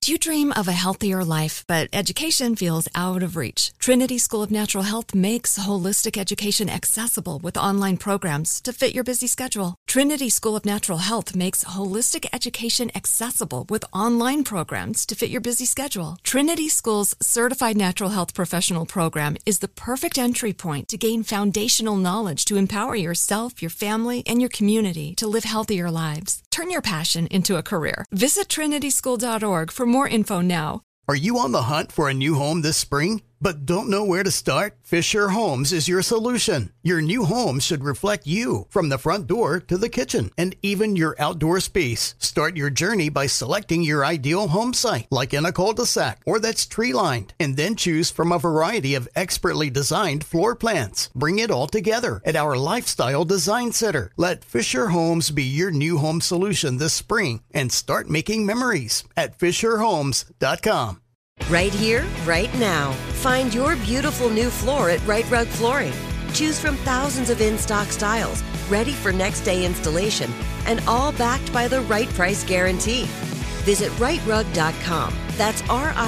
Do you dream of a healthier life, but education feels out of reach? Trinity School of Natural Health makes holistic education accessible with online programs to fit your busy schedule. Trinity School of Natural Health makes holistic education accessible with online programs to fit your busy schedule. Trinity School's Certified Natural Health Professional Program is the perfect entry point to gain foundational knowledge to empower yourself, your family, and your community to live healthier lives. Turn your passion into a career. Visit trinityschool.org for more info now. Are you on the hunt for a new home this spring, but don't know where to start? Fisher Homes is your solution. Your new home should reflect you, from the front door to the kitchen, and even your outdoor space. Start your journey by selecting your ideal home site, like in a cul-de-sac or that's tree-lined, and then choose from a variety of expertly designed floor plans. Bring it all together at our Lifestyle Design Center. Let Fisher Homes be your new home solution this spring and start making memories at FisherHomes.com. Right here, right now. Find your beautiful new floor at Right Rug Flooring. Choose from thousands of in-stock styles, ready for next day installation, and all backed by the right price guarantee. Visit rightrug.com. That's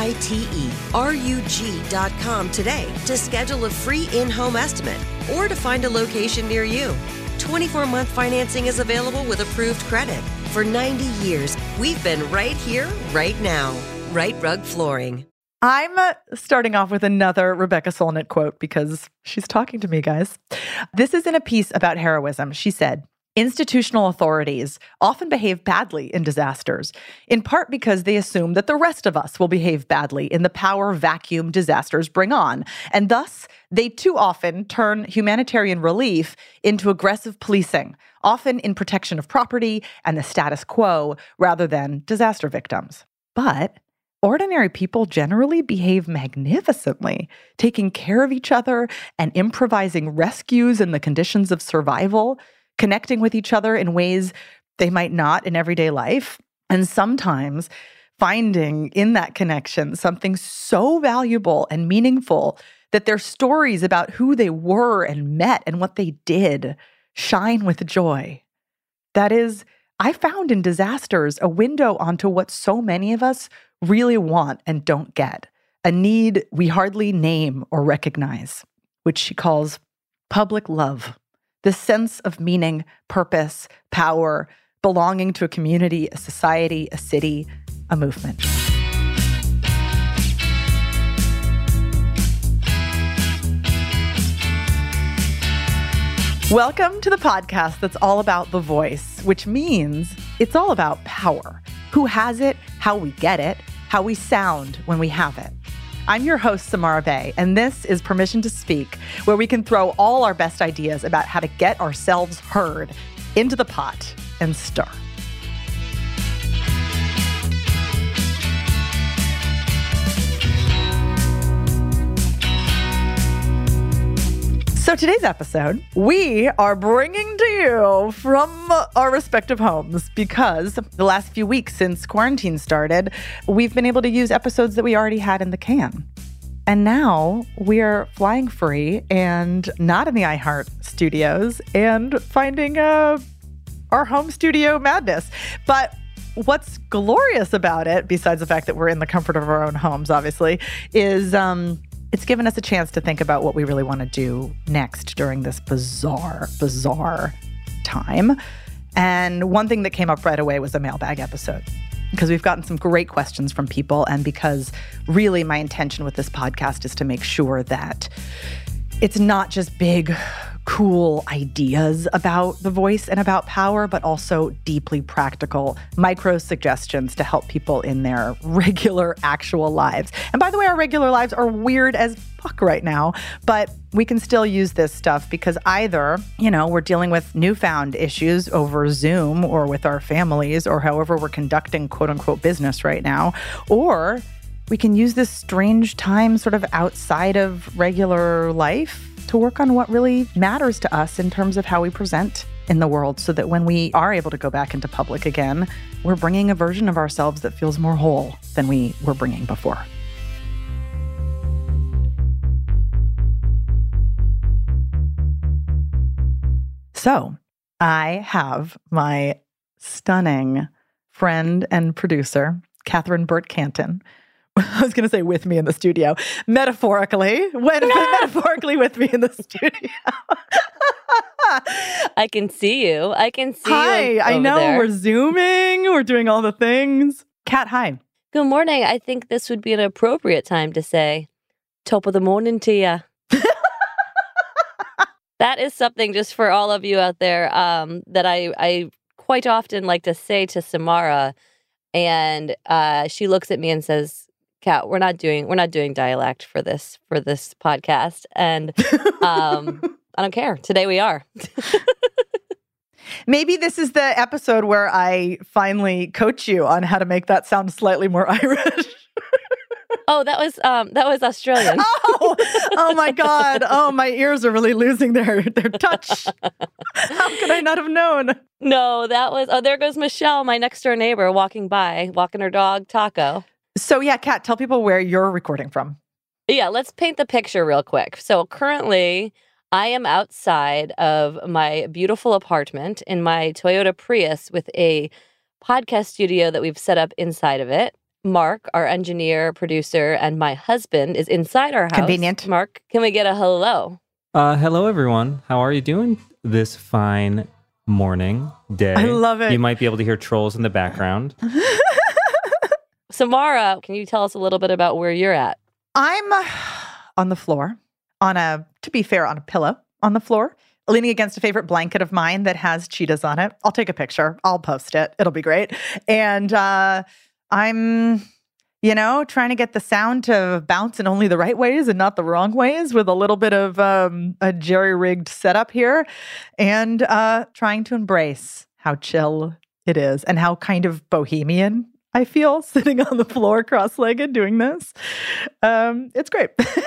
RITERUG.com today to schedule a free in-home estimate or to find a location near you. 24-month financing is available with approved credit. For 90 years, we've been right here, right now. Right Rug Flooring. I'm starting off with another Rebecca Solnit quote because she's talking to me, guys. This is in a piece about heroism. She said, "Institutional authorities often behave badly in disasters, in part because they assume that the rest of us will behave badly in the power vacuum disasters bring on. And thus, they too often turn humanitarian relief into aggressive policing, often in protection of property and the status quo rather than disaster victims. But ordinary people generally behave magnificently, taking care of each other and improvising rescues in the conditions of survival, connecting with each other in ways they might not in everyday life, and sometimes finding in that connection something so valuable and meaningful that their stories about who they were and met and what they did shine with joy. That is, I found in disasters a window onto what so many of us really want and don't get, a need we hardly name or recognize, which she calls public love, the sense of meaning, purpose, power, belonging to a community, a society, a city, a movement." Welcome to the podcast that's all about the voice, which means it's all about power. Who has it, how we get it, how we sound when we have it. I'm your host, Samara Bay, and this is Permission to Speak, where we can throw all our best ideas about how to get ourselves heard into the pot and stir. So today's episode, we are bringing to you from our respective homes because the last few weeks since quarantine started, we've been able to use episodes that we already had in the can. And now we're flying free and not in the iHeart studios and finding our home studio madness. But what's glorious about it, besides the fact that we're in the comfort of our own homes, obviously, is it's given us a chance to think about what we really want to do next during this bizarre time. And one thing that came up right away was a mailbag episode, because we've gotten some great questions from people, and because really my intention with this podcast is to make sure that it's not just big, cool ideas about the voice and about power, but also deeply practical micro suggestions to help people in their regular, actual lives. And by the way, our regular lives are weird as fuck right now, but we can still use this stuff because either, we're dealing with newfound issues over Zoom or with our families or however we're conducting quote unquote business right now, or we can use this strange time sort of outside of regular life to work on what really matters to us in terms of how we present in the world, so that when we are able to go back into public again, we're bringing a version of ourselves that feels more whole than we were bringing before. So I have my stunning friend and producer, Catherine Burt Canton. I was going to say with me in the studio. Metaphorically. Metaphorically with me in the studio. I can see you. I can see hi, you. I know. There. We're Zooming. We're doing all the things. Kat, hi. Good morning. I think this would be an appropriate time to say, top of the morning to you. That is something just for all of you out there that I quite often like to say to Samara. And she looks at me and says, Kat, we're not doing dialect for this podcast. And I don't care. Today we are. Maybe this is the episode where I finally coach you on how to make that sound slightly more Irish. Oh, that was Australian. Oh my God. Oh, my ears are really losing their touch. How could I not have known? No, that was, there goes Michelle, my next door neighbor, walking her dog, Taco. So yeah, Kat, tell people where you're recording from. Yeah, let's paint the picture real quick. So currently, I am outside of my beautiful apartment in my Toyota Prius with a podcast studio that we've set up inside of it. Mark, our engineer, producer, and my husband is inside our house. Convenient. Mark, can we get a hello? Hello, everyone. How are you doing this fine morning, day? I love it. You might be able to hear trolls in the background. Samara, can you tell us a little bit about where you're at? I'm on the floor, to be fair, on a pillow on the floor, leaning against a favorite blanket of mine that has cheetahs on it. I'll take a picture. I'll post it. It'll be great. And I'm, trying to get the sound to bounce in only the right ways and not the wrong ways with a little bit of a jerry-rigged setup here and trying to embrace how chill it is and how kind of bohemian I feel sitting on the floor cross-legged doing this. It's great.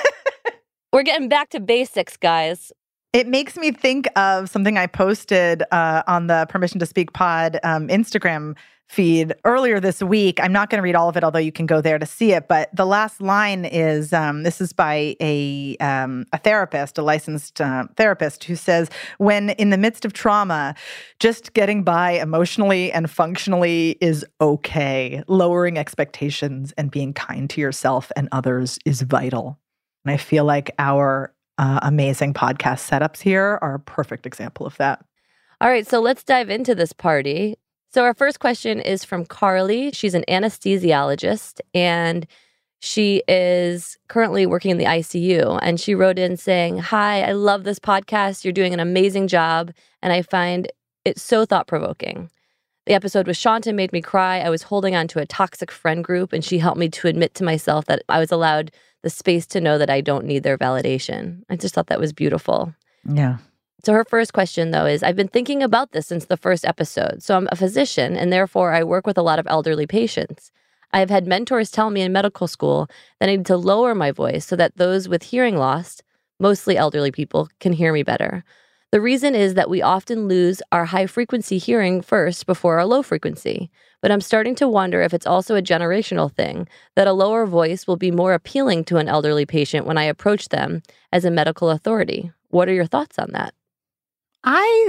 We're getting back to basics, guys. It makes me think of something I posted on the Permission to Speak pod Instagram feed earlier this week. I'm not going to read all of it, although you can go there to see it. But the last line is, this is by a therapist, a licensed therapist, who says, when in the midst of trauma, just getting by emotionally and functionally is okay. Lowering expectations and being kind to yourself and others is vital. And I feel like our amazing podcast setups here are a perfect example of that. All right, so let's dive into this party. So our first question is from Carly. She's an anesthesiologist, and she is currently working in the ICU. And she wrote in saying, "Hi, I love this podcast. You're doing an amazing job, and I find it so thought-provoking. The episode with Shanta made me cry. I was holding on to a toxic friend group, and she helped me to admit to myself that I was allowed the space to know that I don't need their validation." I just thought that was beautiful. Yeah. So her first question, though, is, I've been thinking about this since the first episode. So I'm a physician, and therefore I work with a lot of elderly patients. I have had mentors tell me in medical school that I need to lower my voice so that those with hearing loss, mostly elderly people, can hear me better. The reason is that we often lose our high-frequency hearing first before our low-frequency. But I'm starting to wonder if it's also a generational thing, that a lower voice will be more appealing to an elderly patient when I approach them as a medical authority. What are your thoughts on that? I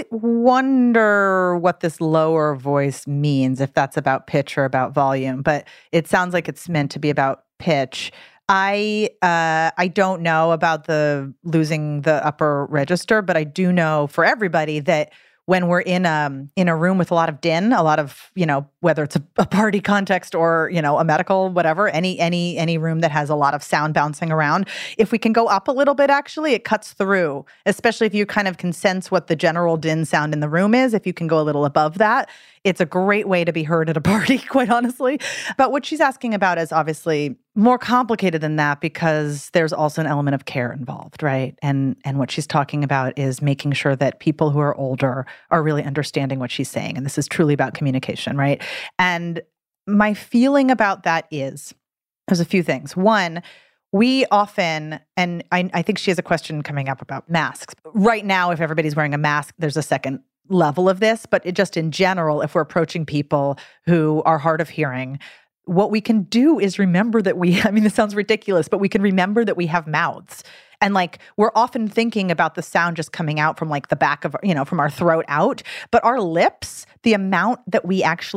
wonder what this lower voice means, if that's about pitch or about volume, but it sounds like it's meant to be about pitch. I don't know about the losing the upper register, but I do know for everybody that when we're in a room with a lot of din, a lot of, whether it's a party context or, a medical, whatever, any room that has a lot of sound bouncing around, if we can go up a little bit, actually, it cuts through, especially if you kind of can sense what the general din sound in the room is. If you can go a little above that, it's a great way to be heard at a party, quite honestly. But what she's asking about is obviously more complicated than that because there's also an element of care involved, right? And what she's talking about is making sure that people who are older are really understanding what she's saying. And this is truly about communication, right? And my feeling about that is, there's a few things. One, we often, and I think she has a question coming up about masks. Right now, if everybody's wearing a mask, there's a second level of this, but just in general, if we're approaching people who are hard of hearing, what we can do is remember that this sounds ridiculous, but we can remember that we have mouths. And we're often thinking about the sound just coming out from the back of, from our throat out, but our lips, the amount that we actually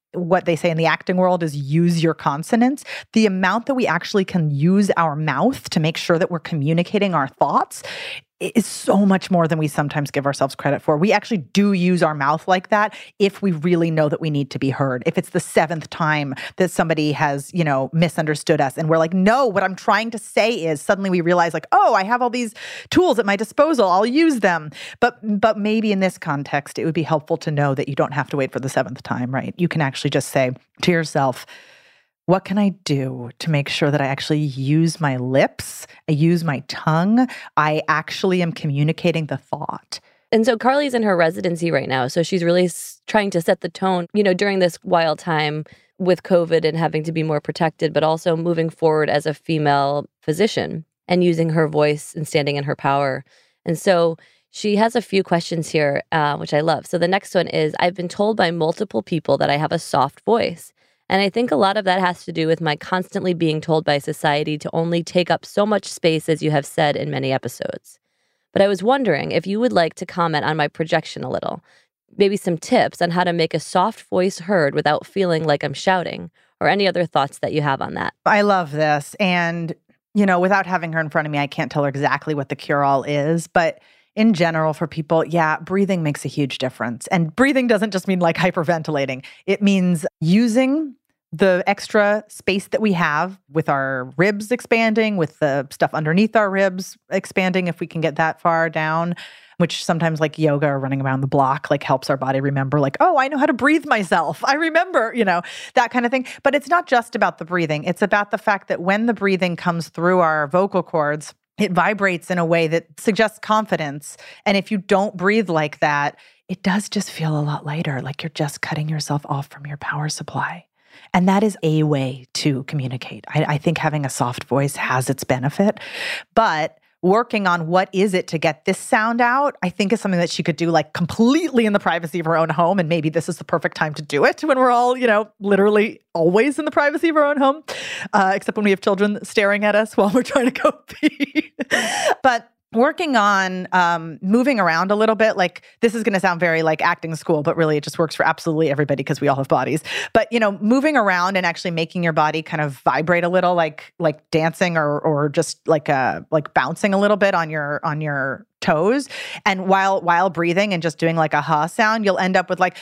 what they say in the acting world is use your consonants. The amount that we actually can use our mouth to make sure that we're communicating our thoughts is so much more than we sometimes give ourselves credit for. We actually do use our mouth like that if we really know that we need to be heard. If it's the 7th time that somebody has, misunderstood us and we're like, no, what I'm trying to say is, suddenly we realize like, oh, I have all these tools at my disposal. I'll use them. But maybe in this context, it would be helpful to know that you don't have to wait for the 7th time, right? You can actually just say to yourself, what can I do to make sure that I actually use my lips, I use my tongue, I actually am communicating the thought? And so Carly's in her residency right now. So she's really trying to set the tone, during this wild time with COVID and having to be more protected, but also moving forward as a female physician and using her voice and standing in her power. And so she has a few questions here, which I love. So the next one is, I've been told by multiple people that I have a soft voice. And I think a lot of that has to do with my constantly being told by society to only take up so much space, as you have said in many episodes. But I was wondering if you would like to comment on my projection a little. Maybe some tips on how to make a soft voice heard without feeling like I'm shouting, or any other thoughts that you have on that. I love this. And, without having her in front of me, I can't tell her exactly what the cure-all is. But in general, for people, breathing makes a huge difference. And breathing doesn't just mean like hyperventilating. It means using the extra space that we have with our ribs expanding, with the stuff underneath our ribs expanding, if we can get that far down, which sometimes like yoga or running around the block like helps our body remember like, oh, I know how to breathe myself. I remember, that kind of thing. But it's not just about the breathing. It's about the fact that when the breathing comes through our vocal cords, it vibrates in a way that suggests confidence. And if you don't breathe like that, it does just feel a lot lighter, like you're just cutting yourself off from your power supply. And that is a way to communicate. I think having a soft voice has its benefit, but working on what is it to get this sound out, I think is something that she could do like completely in the privacy of her own home. And maybe this is the perfect time to do it when we're all, literally always in the privacy of our own home, except when we have children staring at us while we're trying to go pee. But working on moving around a little bit, like this is going to sound very like acting school, but really it just works for absolutely everybody because we all have bodies. But, moving around and actually making your body kind of vibrate a little, like dancing or just like bouncing a little bit on your toes. And while breathing and just doing like a ha sound, you'll end up with like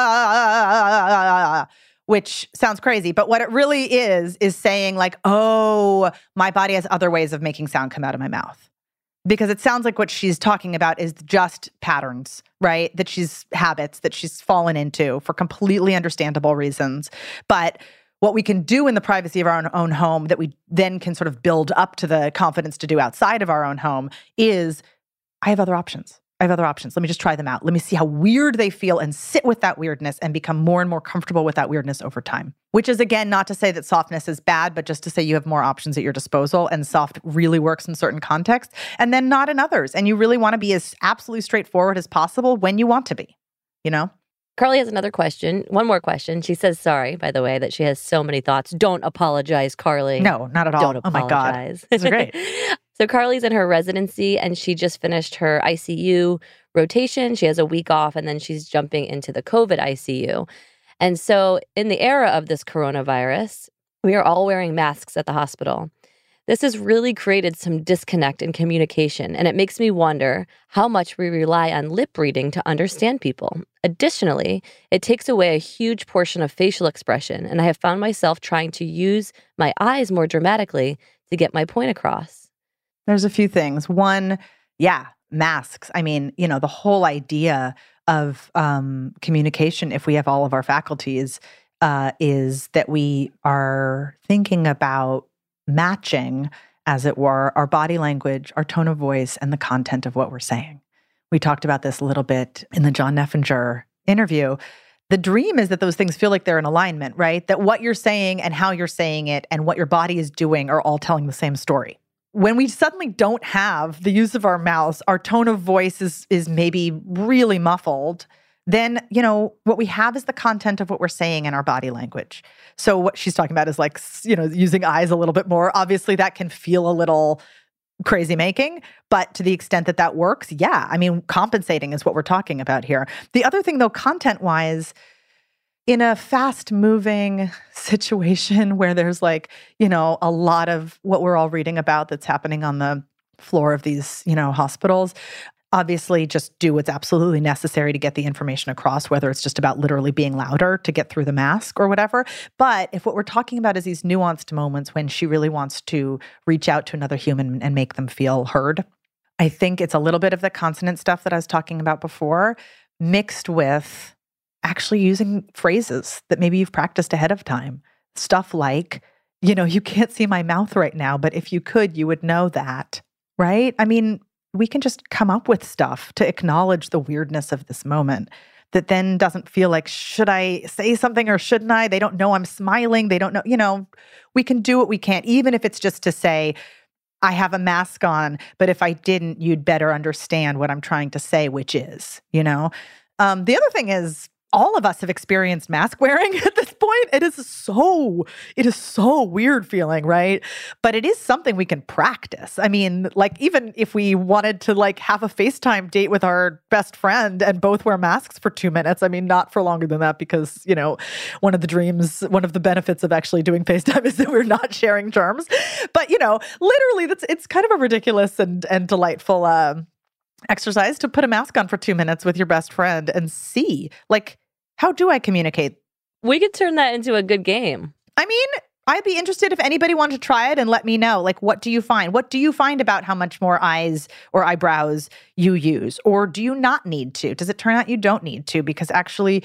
ha, which sounds crazy. But what it really is saying like, oh, my body has other ways of making sound come out of my mouth. Because it sounds like what she's talking about is just patterns, right? Habits that she's fallen into for completely understandable reasons. But what we can do in the privacy of our own home that we then can sort of build up to the confidence to do outside of our own home is, I have other options. Let me just try them out. Let me see how weird they feel and sit with that weirdness and become more and more comfortable with that weirdness over time. Which is, again, not to say that softness is bad, but just to say you have more options at your disposal, and soft really works in certain contexts and then not in others. And you really want to be as absolutely straightforward as possible when you want to be, Carly has another question. One more question. She says, sorry, by the way, that she has so many thoughts. Don't apologize, Carly. No, not at all. Don't apologize. Oh my God. This is great. So Carly's in her residency and she just finished her ICU rotation. She has a week off and then she's jumping into the COVID ICU. And so in the era of this coronavirus, we are all wearing masks at the hospital. This has really created some disconnect in communication, and it makes me wonder how much we rely on lip reading to understand people. Additionally, it takes away a huge portion of facial expression, and I have found myself trying to use my eyes more dramatically to get my point across. There's a few things. One, masks. I mean, the whole idea of communication, if we have all of our faculties, is that we are thinking about matching, as it were, our body language, our tone of voice, and the content of what we're saying. We talked about this a little bit in the John Neffinger interview. The dream is that those things feel like they're in alignment, right? That what you're saying and how you're saying it and what your body is doing are all telling the same story. When we suddenly don't have the use of our mouths, our tone of voice is maybe really muffled, then, what we have is the content of what we're saying in our body language. So what she's talking about is like, using eyes a little bit more. Obviously, that can feel a little crazy making, but to the extent that that works, compensating is what we're talking about here. The other thing, though, content-wise, in a fast-moving situation where there's like, a lot of what we're all reading about that's happening on the floor of these, hospitals, obviously just do what's absolutely necessary to get the information across, whether it's just about literally being louder to get through the mask or whatever. But if what we're talking about is these nuanced moments when she really wants to reach out to another human and make them feel heard, I think it's a little bit of the consonant stuff that I was talking about before, mixed with actually using phrases that maybe you've practiced ahead of time. Stuff like, you can't see my mouth right now, but if you could, you would know that, right? I mean, we can just come up with stuff to acknowledge the weirdness of this moment that then doesn't feel like, should I say something or shouldn't I? They don't know I'm smiling. They don't know, we can do what we can, even if it's just to say, I have a mask on, but if I didn't, you'd better understand what I'm trying to say, which is, The other thing is, all of us have experienced mask wearing at this point. It is so weird feeling, right? But it is something we can practice. I mean, like even if we wanted to like have a FaceTime date with our best friend and both wear masks for 2 minutes, I mean, not for longer than that because, one of the benefits of actually doing FaceTime is that we're not sharing germs. But, literally it's kind of a ridiculous and delightful exercise to put a mask on for 2 minutes with your best friend and see, like, how do I communicate? We could turn that into a good game. I mean, I'd be interested if anybody wanted to try it and let me know. Like, what do you find? What do you find about how much more eyes or eyebrows you use? Or do you not need to? Does it turn out you don't need to? Because actually,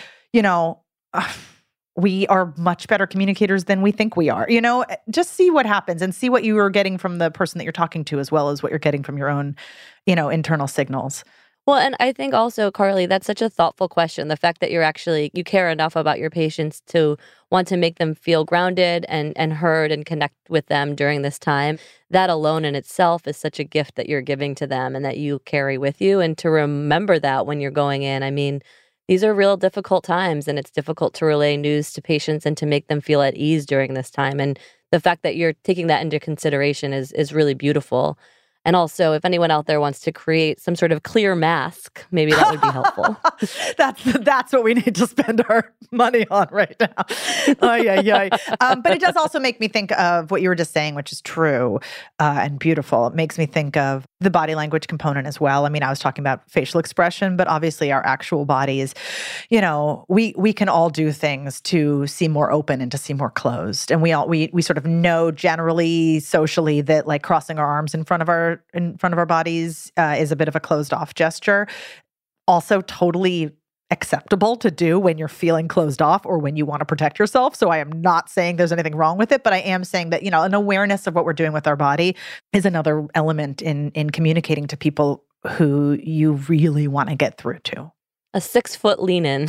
we are much better communicators than we think we are. Just see what happens and see what you are getting from the person that you're talking to as well as what you're getting from your own, internal signals. Well, and I think also, Carly, that's such a thoughtful question. The fact that you care enough about your patients to want to make them feel grounded and heard and connect with them during this time, that alone in itself is such a gift that you're giving to them and that you carry with you. And to remember that when you're going in, I mean, these are real difficult times, and it's difficult to relay news to patients and to make them feel at ease during this time. And the fact that you're taking that into consideration is really beautiful. And also, if anyone out there wants to create some sort of clear mask, maybe that would be helpful. That's what we need to spend our money on right now. But it does also make me think of what you were just saying, which is true and beautiful. It makes me think of the body language component as well. I mean, I was talking about facial expression, but obviously our actual bodies, we can all do things to seem more open and to seem more closed. And we sort of know generally socially that like crossing our arms in front of our bodies is a bit of a closed off gesture. Also totally acceptable to do when you're feeling closed off or when you want to protect yourself. So I am not saying there's anything wrong with it, but I am saying that, an awareness of what we're doing with our body is another element in communicating to people who you really want to get through to. A 6-foot lean in.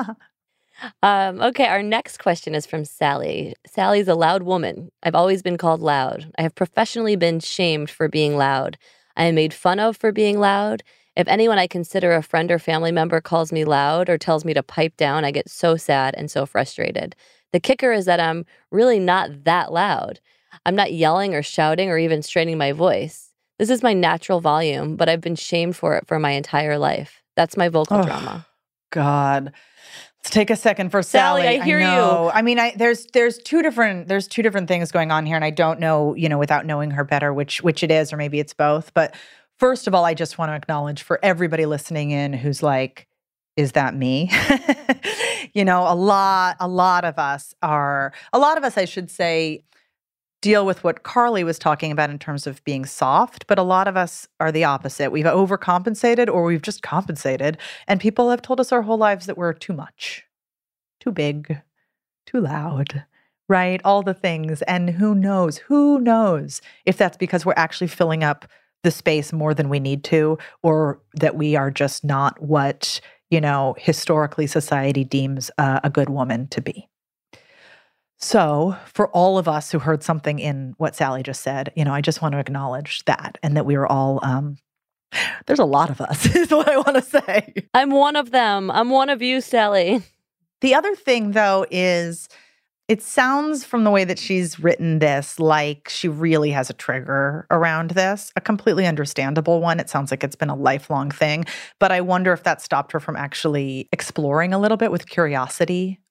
Okay, our next question is from Sally. Sally's a loud woman. I've always been called loud. I have professionally been shamed for being loud. I am made fun of for being loud. If anyone I consider a friend or family member calls me loud or tells me to pipe down, I get so sad and so frustrated. The kicker is that I'm really not that loud. I'm not yelling or shouting or even straining my voice. This is my natural volume, but I've been shamed for it for my entire life. That's my vocal drama. God. Let's take a second for Sally. I hear you. I mean, there's two different things going on here, and I don't know, without knowing her better, which it is, or maybe it's both. But first of all, I just want to acknowledge for everybody listening in who's like, is that me? A lot of us, I should say, deal with what Carly was talking about in terms of being soft, but a lot of us are the opposite. We've overcompensated or we've just compensated, and people have told us our whole lives that we're too much, too big, too loud, right? All the things. And who knows if that's because we're actually filling up the space more than we need to, or that we are just not what, historically society deems a good woman to be. So for all of us who heard something in what Sally just said, I just want to acknowledge that, and that we are all, there's a lot of us is what I want to say. I'm one of them. I'm one of you, Sally. The other thing though is it sounds from the way that she's written this like she really has a trigger around this, a completely understandable one. It sounds like it's been a lifelong thing, but I wonder if that stopped her from actually exploring a little bit with curiosity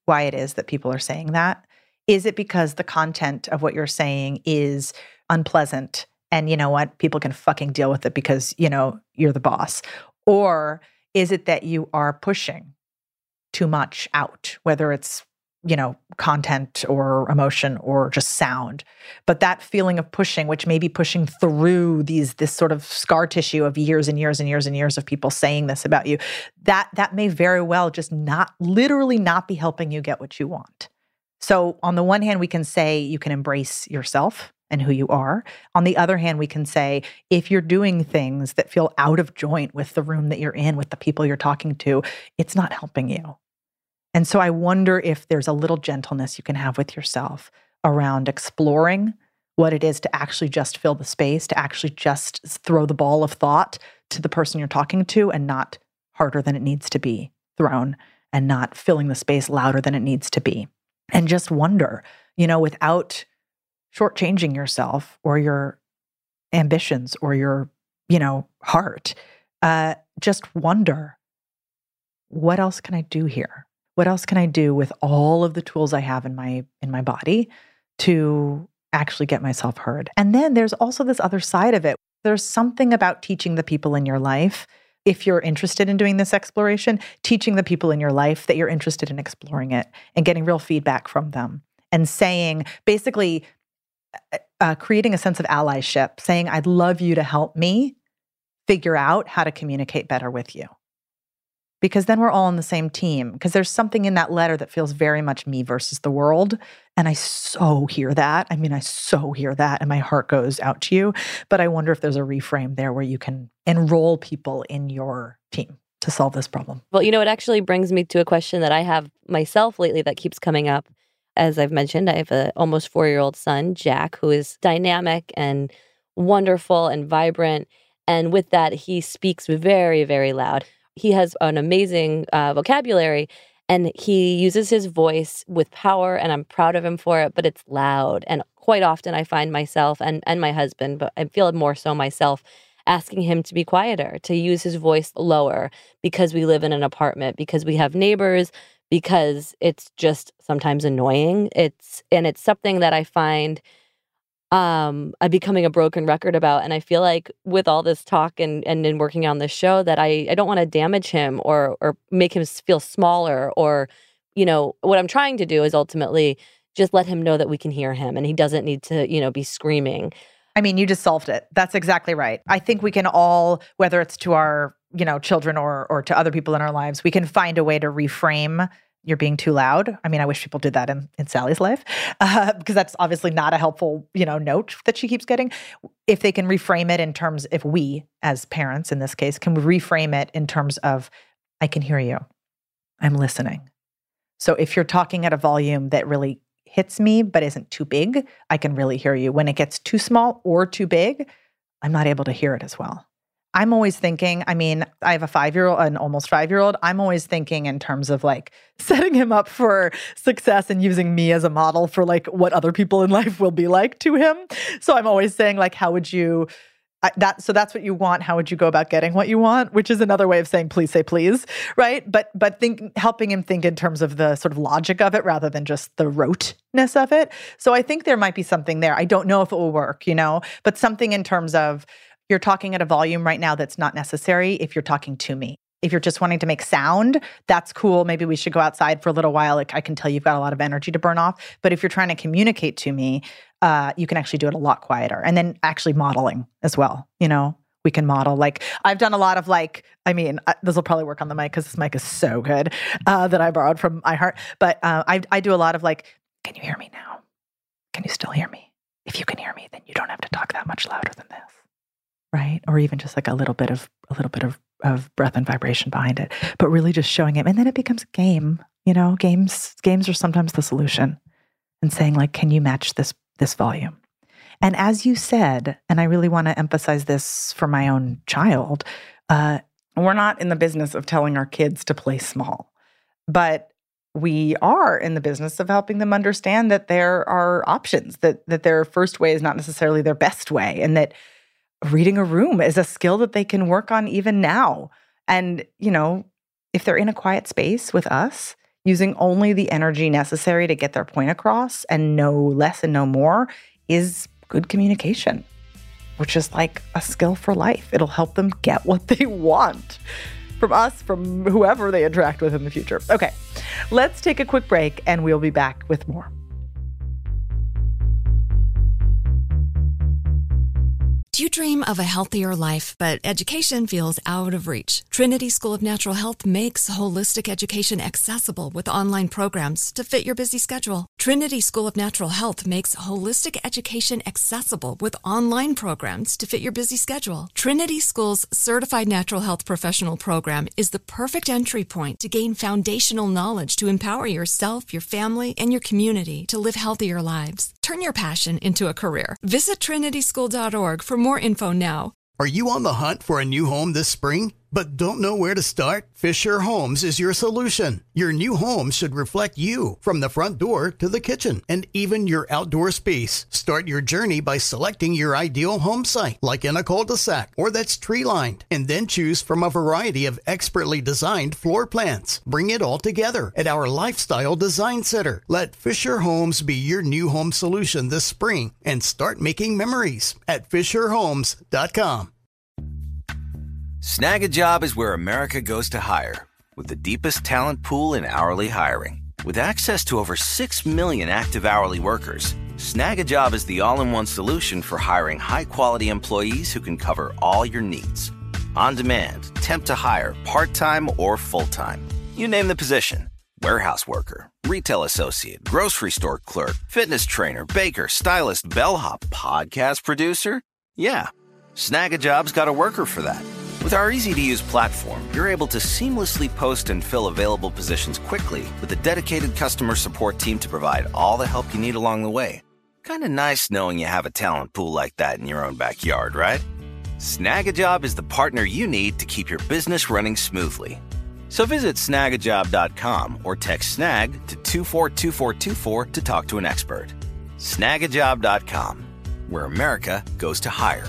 why it is that people are saying that? Is it because the content of what you're saying is unpleasant and you know what? People can fucking deal with it because, you're the boss. Or is it that you are pushing too much out, whether it's, content or emotion or just sound? But that feeling of pushing, which may be pushing through this sort of scar tissue of years and years and years and years of people saying this about you, that may very well just literally not be helping you get what you want. So on the one hand, we can say you can embrace yourself and who you are. On the other hand, we can say, if you're doing things that feel out of joint with the room that you're in, with the people you're talking to, it's not helping you. And so I wonder if there's a little gentleness you can have with yourself around exploring what it is to actually just fill the space, to actually just throw the ball of thought to the person you're talking to and not harder than it needs to be thrown and not filling the space louder than it needs to be. And just wonder, without shortchanging yourself or your ambitions or your, heart, just wonder, what else can I do here? What else can I do with all of the tools I have in my body to actually get myself heard? And then there's also this other side of it. There's something about teaching the people in your life, if you're interested in doing this exploration, teaching the people in your life that you're interested in exploring it and getting real feedback from them and saying, basically, creating a sense of allyship, saying, I'd love you to help me figure out how to communicate better with you. Because then we're all on the same team. Because there's something in that letter that feels very much me versus the world. And I so hear that. I so hear that. And my heart goes out to you. But I wonder if there's a reframe there where you can enroll people in your team to solve this problem. Well, it actually brings me to a question that I have myself lately that keeps coming up. As I've mentioned, I have an almost 4-year-old son, Jack, who is dynamic and wonderful and vibrant. And with that, he speaks very, very loud. He has an amazing vocabulary, and he uses his voice with power, and I'm proud of him for it, but it's loud. And quite often I find myself, and my husband, but I feel more so myself, asking him to be quieter, to use his voice lower, because we live in an apartment, because we have neighbors, because it's just sometimes annoying. It's something that I find I'm becoming a broken record about. And I feel like with all this talk and in working on this show that I don't want to damage him or make him feel smaller or, what I'm trying to do is ultimately just let him know that we can hear him and he doesn't need to, be screaming. You just solved it. That's exactly right. I think we can all, whether it's to our, children or to other people in our lives, we can find a way to reframe you're being too loud. I wish people did that in Sally's life because that's obviously not a helpful, note that she keeps getting. If they can reframe it in terms, if we as parents in this case can reframe it in terms of, I can hear you, I'm listening. So if you're talking at a volume that really hits me but isn't too big, I can really hear you. When it gets too small or too big, I'm not able to hear it as well. I'm always thinking, I have a 5-year-old, an almost 5-year-old. I'm always thinking in terms of setting him up for success and using me as a model for what other people in life will be like to him. So I'm always saying how would you, so that's what you want. How would you go about getting what you want? Which is another way of saying, please say please, right? But helping him think in terms of the sort of logic of it rather than just the roteness of it. So I think there might be something there. I don't know if it will work, but something in terms of, you're talking at a volume right now that's not necessary if you're talking to me. If you're just wanting to make sound, that's cool. Maybe we should go outside for a little while. I can tell you've got a lot of energy to burn off. But if you're trying to communicate to me, you can actually do it a lot quieter. And then actually modeling as well. We can model. I've done a lot of this will probably work on the mic because this mic is so good that I borrowed from iHeart. But I do a lot of can you hear me now? Can you still hear me? If you can hear me, then you don't have to talk that much louder than this. Right? Or even just a little bit of breath and vibration behind it, but really just showing him. And then it becomes a game, games are sometimes the solution and saying can you match this volume? And as you said, and I really want to emphasize this for my own child, we're not in the business of telling our kids to play small, but we are in the business of helping them understand that there are options, that their first way is not necessarily their best way, and that reading a room is a skill that they can work on even now. And, if they're in a quiet space with us, using only the energy necessary to get their point across and no less and no more is good communication, which is like a skill for life. It'll help them get what they want from us, from whoever they interact with in the future. Okay, let's take a quick break and we'll be back with more. Do you dream of a healthier life, but education feels out of reach? Trinity School of Natural Health makes holistic education accessible with online programs to fit your busy schedule. Trinity School of Natural Health makes holistic education accessible with online programs to fit your busy schedule. Trinity School's Certified Natural Health Professional Program is the perfect entry point to gain foundational knowledge to empower yourself, your family, and your community to live healthier lives. Turn your passion into a career. Visit trinityschool.org for more info now. Are you on the hunt for a new home this spring, but don't know where to start? Fisher Homes is your solution. Your new home should reflect you from the front door to the kitchen and even your outdoor space. Start your journey by selecting your ideal home site, like in a cul-de-sac or that's tree-lined, and then choose from a variety of expertly designed floor plans. Bring it all together at our Lifestyle Design Center. Let Fisher Homes be your new home solution this spring and start making memories at FisherHomes.com. Snag a Job is where America goes to hire, with the deepest talent pool in hourly hiring. With access to over 6 million active hourly workers, Snag a Job is the all-in-one solution for hiring high-quality employees who can cover all your needs. On demand, temp to hire, part-time or full-time. You name the position. Warehouse worker, retail associate, grocery store clerk, fitness trainer, baker, stylist, bellhop, podcast producer. Yeah, Snag a Job's got a worker for that. With our easy-to-use platform, you're able to seamlessly post and fill available positions quickly with a dedicated customer support team to provide all the help you need along the way. Kind of nice knowing you have a talent pool like that in your own backyard, right? Snag a Job is the partner you need to keep your business running smoothly. So visit snagajob.com or text SNAG to 242424 to talk to an expert. Snagajob.com, where America goes to hire.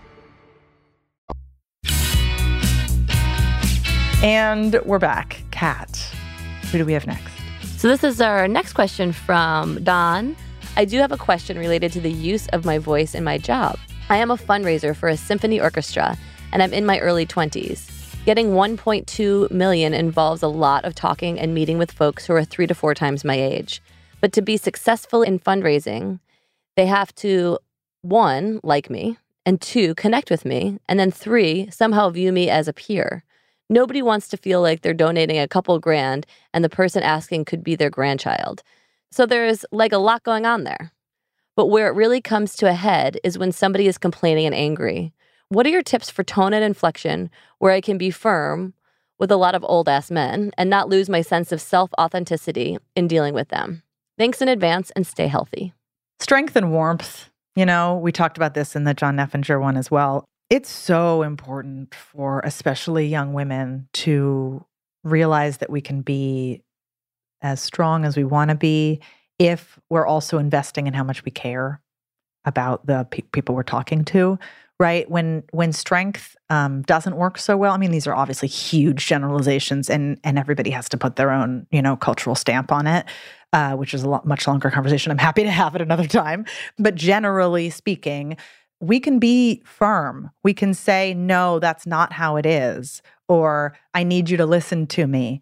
And we're back. Kat, who do we have next? So this is our next question from Don. I do have a question related to the use of my voice in my job. I am a fundraiser for a symphony orchestra, and I'm in my early 20s. Getting $1.2 million involves a lot of talking and meeting with folks who are 3 to 4 times my age. But to be successful in fundraising, they have to, 1, like me, and 2, connect with me, and then 3, somehow view me as a peer. Nobody wants to feel like they're donating a couple grand and the person asking could be their grandchild. So there's like a lot going on there. But where it really comes to a head is when somebody is complaining and angry. What are your tips for tone and inflection where I can be firm with a lot of old-ass men and not lose my sense of self-authenticity in dealing with them? Thanks in advance and stay healthy. Strength and warmth. You know, we talked about this in the John Neffinger one as well. It's so important for especially young women to realize that we can be as strong as we want to be if we're also investing in how much we care about the people we're talking to, right? When strength doesn't work so well, I mean, these are obviously huge generalizations and everybody has to put their own, cultural stamp on it, which is a much longer conversation. I'm happy to have it another time. But generally speaking, we can be firm. We can say, no, that's not how it is, or I need you to listen to me.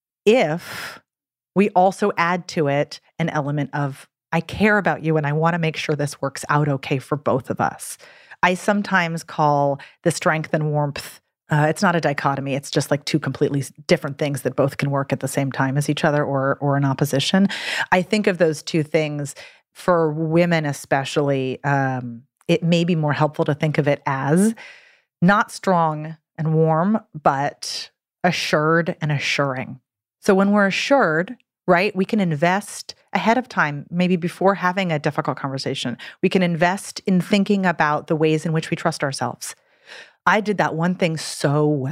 If we also add to it an element of, I care about you and I want to make sure this works out okay for both of us. I sometimes call the strength and warmth, it's not a dichotomy. It's just like two completely different things that both can work at the same time as each other or in opposition. I think of those two things for women especially, it may be more helpful to think of it as not strong and warm, but assured and assuring. So when we're assured, right, we can invest ahead of time, maybe before having a difficult conversation. We can invest in thinking about the ways in which we trust ourselves. I did that one thing so well.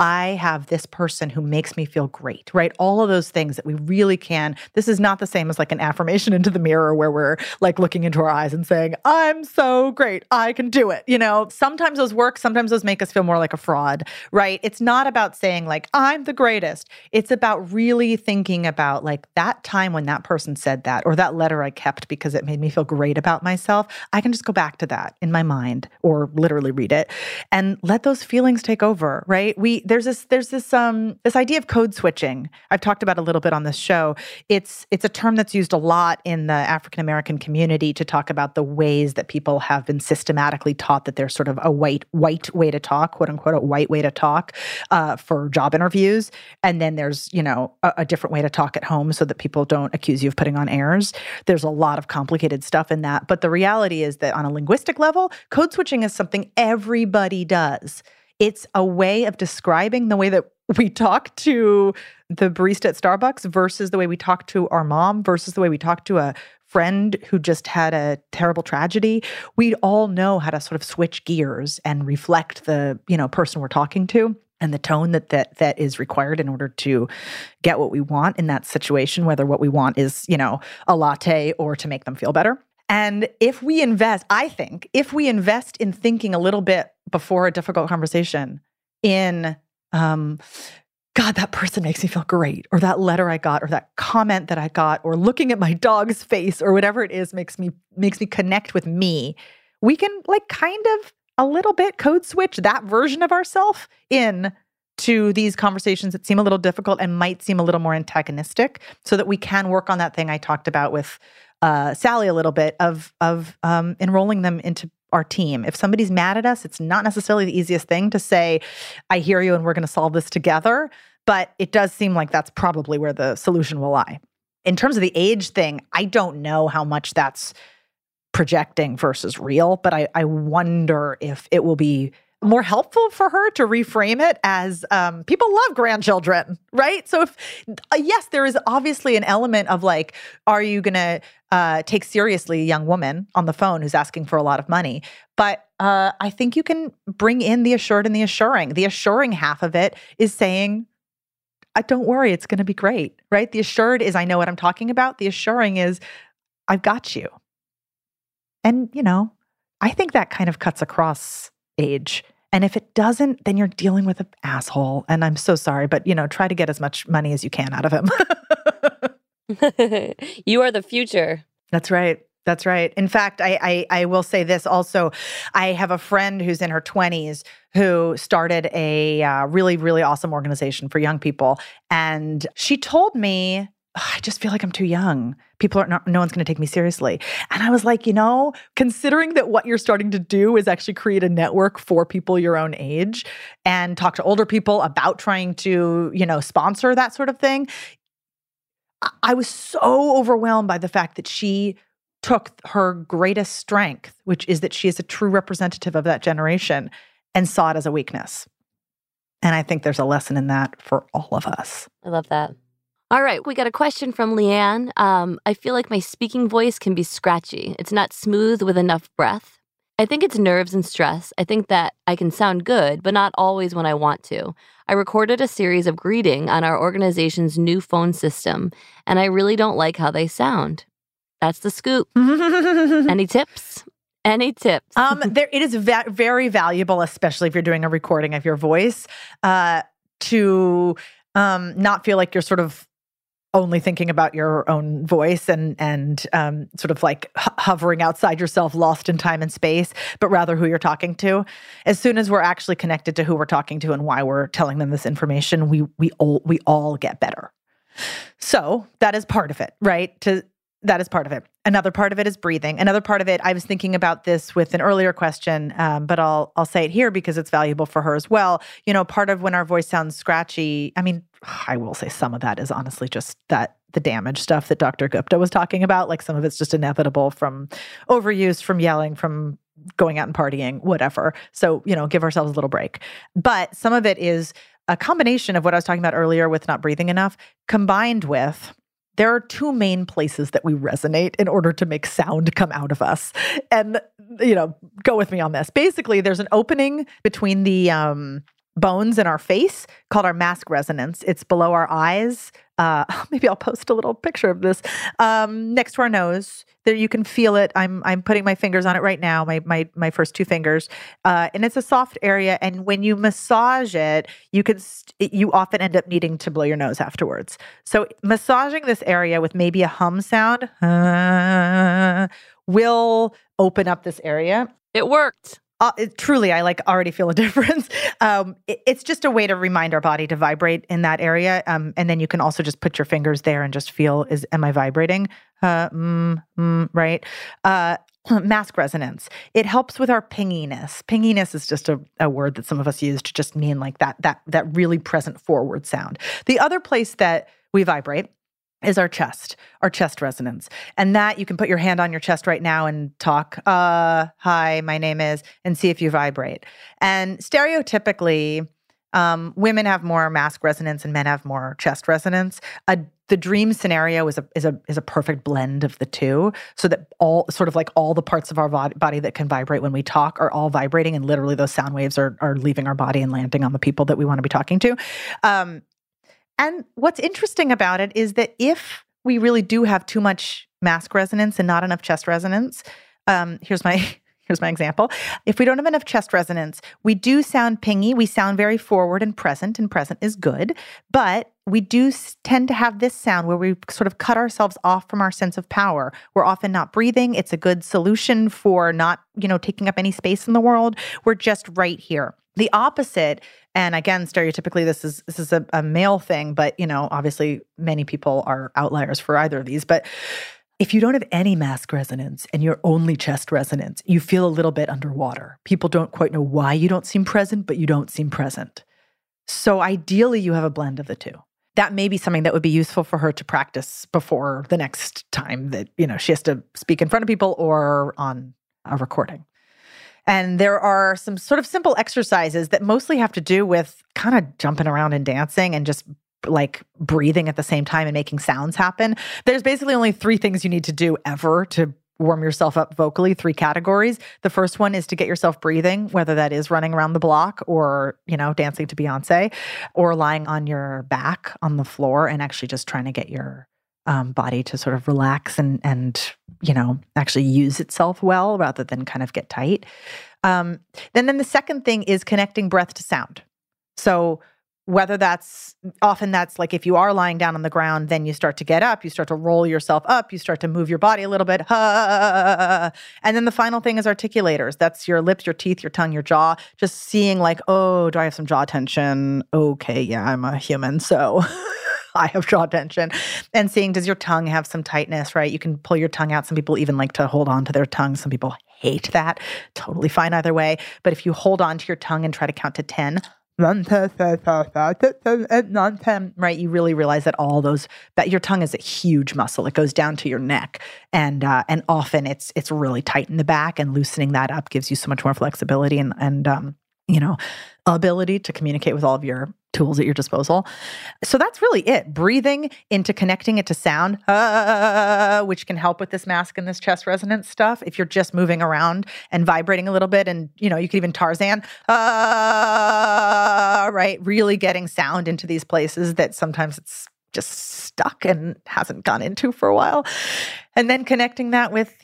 I have this person who makes me feel great, right? All of those things that we really can. This is not the same as like an affirmation into the mirror where we're like looking into our eyes and saying, I'm so great, I can do it. Sometimes those work, sometimes those make us feel more like a fraud, right? It's not about saying like, I'm the greatest. It's about really thinking about like that time when that person said that, or that letter I kept because it made me feel great about myself. I can just go back to that in my mind or literally read it and let those feelings take over, right? There's this idea of code switching. I've talked about a little bit on this show. It's a term that's used a lot in the African American community to talk about the ways that people have been systematically taught that there's sort of a white way to talk, quote unquote, a white way to talk for job interviews. And then there's, a different way to talk at home so that people don't accuse you of putting on airs. There's a lot of complicated stuff in that. But the reality is that on a linguistic level, code switching is something everybody does. It's a way of describing the way that we talk to the barista at Starbucks versus the way we talk to our mom versus the way we talk to a friend who just had a terrible tragedy. We all know how to sort of switch gears and reflect the, person we're talking to and the tone that is required in order to get what we want in that situation, whether what we want is, a latte or to make them feel better. And if we invest in thinking a little bit before a difficult conversation in, God, that person makes me feel great, or that letter I got, or that comment that I got, or looking at my dog's face, or whatever it is makes me connect with me, we can like kind of a little bit code switch that version of ourselves in to these conversations that seem a little difficult and might seem a little more antagonistic, so that we can work on that thing I talked about with Sally a little bit of enrolling them into our team. If somebody's mad at us, it's not necessarily the easiest thing to say, I hear you and we're going to solve this together. But it does seem like that's probably where the solution will lie. In terms of the age thing, I don't know how much that's projecting versus real, but I wonder if it will be more helpful for her to reframe it as people love grandchildren, right? So yes, there is obviously an element of like, are you going to take seriously a young woman on the phone who's asking for a lot of money? But I think you can bring in the assured and the assuring. The assuring half of it is saying, don't worry, it's going to be great, right? The assured is, I know what I'm talking about. The assuring is, I've got you. And, I think that kind of cuts across age. And if it doesn't, then you're dealing with an asshole. And I'm so sorry, but, try to get as much money as you can out of him. You are the future. That's right. That's right. In fact, I will say this also. I have a friend who's in her 20s who started a really, really awesome organization for young people. And she told me, I just feel like I'm too young. No one's going to take me seriously. And I was like, considering that what you're starting to do is actually create a network for people your own age and talk to older people about trying to, sponsor that sort of thing. I was so overwhelmed by the fact that she took her greatest strength, which is that she is a true representative of that generation, and saw it as a weakness. And I think there's a lesson in that for all of us. I love that. All right, we got a question from Leanne. I feel like my speaking voice can be scratchy. It's not smooth with enough breath. I think it's nerves and stress. I think that I can sound good, but not always when I want to. I recorded a series of greeting on our organization's new phone system, and I really don't like how they sound. That's the scoop. Any tips? Any tips? It is very valuable, especially if you're doing a recording of your voice, to not feel like you're sort of only thinking about your own voice and sort of like hovering outside yourself, lost in time and space, but rather who you're talking to. As soon as we're actually connected to who we're talking to and why we're telling them this information, we all get better. So that is part of it, right? That is part of it. Another part of it is breathing. Another part of it, I was thinking about this with an earlier question, but I'll say it here because it's valuable for her as well. Part of when our voice sounds scratchy, I will say some of that is honestly just the damage stuff that Dr. Gupta was talking about. Like some of it's just inevitable from overuse, from yelling, from going out and partying, whatever. So, give ourselves a little break. But some of it is a combination of what I was talking about earlier with not breathing enough, combined with there are two main places that we resonate in order to make sound come out of us. And, go with me on this. Basically, there's an opening between the bones in our face called our mask resonance. It's below our eyes. Maybe I'll post a little picture of this next to our nose. There you can feel it. I'm putting my fingers on it right now. My first 2 fingers, and it's a soft area. And when you massage it, you often end up needing to blow your nose afterwards. So massaging this area with maybe a hum sound will open up this area. It worked. Truly, I already feel a difference. It's just a way to remind our body to vibrate in that area. And then you can also just put your fingers there and just feel, am I vibrating? Right? Mask resonance. It helps with our pinginess. Pinginess is just a word that some of us use to just mean like that really present forward sound. The other place that we vibrate is our chest resonance. And that you can put your hand on your chest right now and talk, hi, my name is, and see if you vibrate. And stereotypically, women have more mask resonance and men have more chest resonance. The dream scenario is a perfect blend of the two, so that all the parts of our body that can vibrate when we talk are all vibrating, and literally those sound waves are leaving our body and landing on the people that we want to be talking to. And what's interesting about it is that if we really do have too much mask resonance and not enough chest resonance, here's my example. If we don't have enough chest resonance, we do sound pingy. We sound very forward and present is good. But we do tend to have this sound where we sort of cut ourselves off from our sense of power. We're often not breathing. It's a good solution for not, taking up any space in the world. We're just right here. The opposite, and again, stereotypically, this is a male thing, but, obviously many people are outliers for either of these. But if you don't have any mask resonance and you're only chest resonance, you feel a little bit underwater. People don't quite know why you don't seem present, but you don't seem present. So ideally, you have a blend of the two. That may be something that would be useful for her to practice before the next time that, she has to speak in front of people or on a recording. And there are some sort of simple exercises that mostly have to do with kind of jumping around and dancing and just like breathing at the same time and making sounds happen. There's basically only 3 things you need to do ever to warm yourself up vocally, 3 categories. The first one is to get yourself breathing, whether that is running around the block or, dancing to Beyonce, or lying on your back on the floor and actually just trying to get your body to sort of relax and actually use itself well rather than kind of get tight. Then the second thing is connecting breath to sound. So whether often that's like if you are lying down on the ground, then you start to get up, you start to roll yourself up, you start to move your body a little bit. And then the final thing is articulators. That's your lips, your teeth, your tongue, your jaw. Just seeing like, oh, do I have some jaw tension? Okay, yeah, I'm a human, so I have jaw tension. And seeing, does your tongue have some tightness, right? You can pull your tongue out. Some people even like to hold on to their tongue. Some people hate that. Totally fine either way. But if you hold on to your tongue and try to count to 10, right, you really realize that your tongue is a huge muscle. It goes down to your neck. And often it's really tight in the back, and loosening that up gives you so much more flexibility and ability to communicate with all of your tools at your disposal. So that's really it. Breathing into connecting it to sound, which can help with this mask and this chest resonance stuff. If you're just moving around and vibrating a little bit, and you could even Tarzan, right? Really getting sound into these places that sometimes it's just stuck and hasn't gone into for a while. And then connecting that with,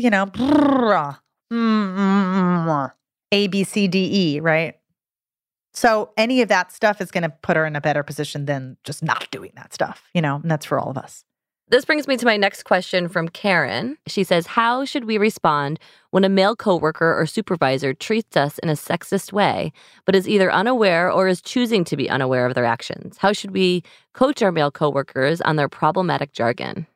A, B, C, D, E, right? So any of that stuff is going to put her in a better position than just not doing that stuff, and that's for all of us. This brings me to my next question from Karen. She says, how should we respond when a male coworker or supervisor treats us in a sexist way, but is either unaware or is choosing to be unaware of their actions? How should we coach our male coworkers on their problematic jargon?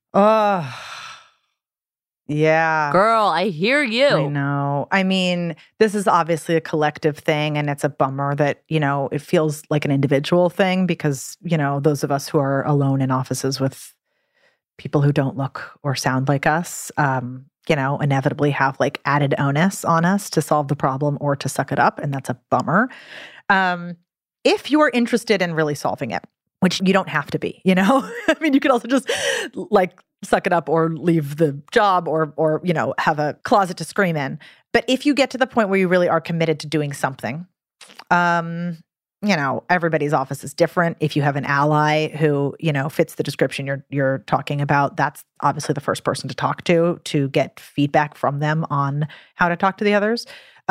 Yeah. Girl, I hear you. I know. I mean, this is obviously a collective thing, and it's a bummer that, it feels like an individual thing because, those of us who are alone in offices with people who don't look or sound like us, inevitably have like added onus on us to solve the problem or to suck it up, and that's a bummer. If you're interested in really solving it, which you don't have to be, I mean, you could also just like suck it up or leave the job or have a closet to scream in. But if you get to the point where you really are committed to doing something, everybody's office is different. If you have an ally who, fits the description you're talking about, that's obviously the first person to talk to get feedback from them on how to talk to the others.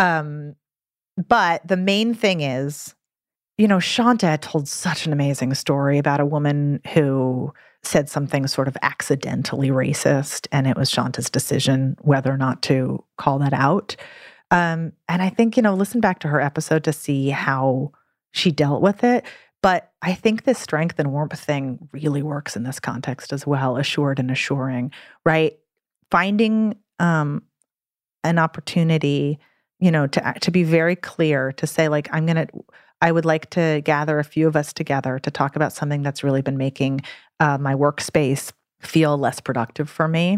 But the main thing is, Shanta told such an amazing story about a woman who said something sort of accidentally racist, and it was Shanta's decision whether or not to call that out. And I think, listen back to her episode to see how she dealt with it. But I think this strength and warmth thing really works in this context as well, assured and assuring, right? Finding an opportunity, to be very clear, to say like, I would like to gather a few of us together to talk about something that's really been making my workspace feel less productive for me.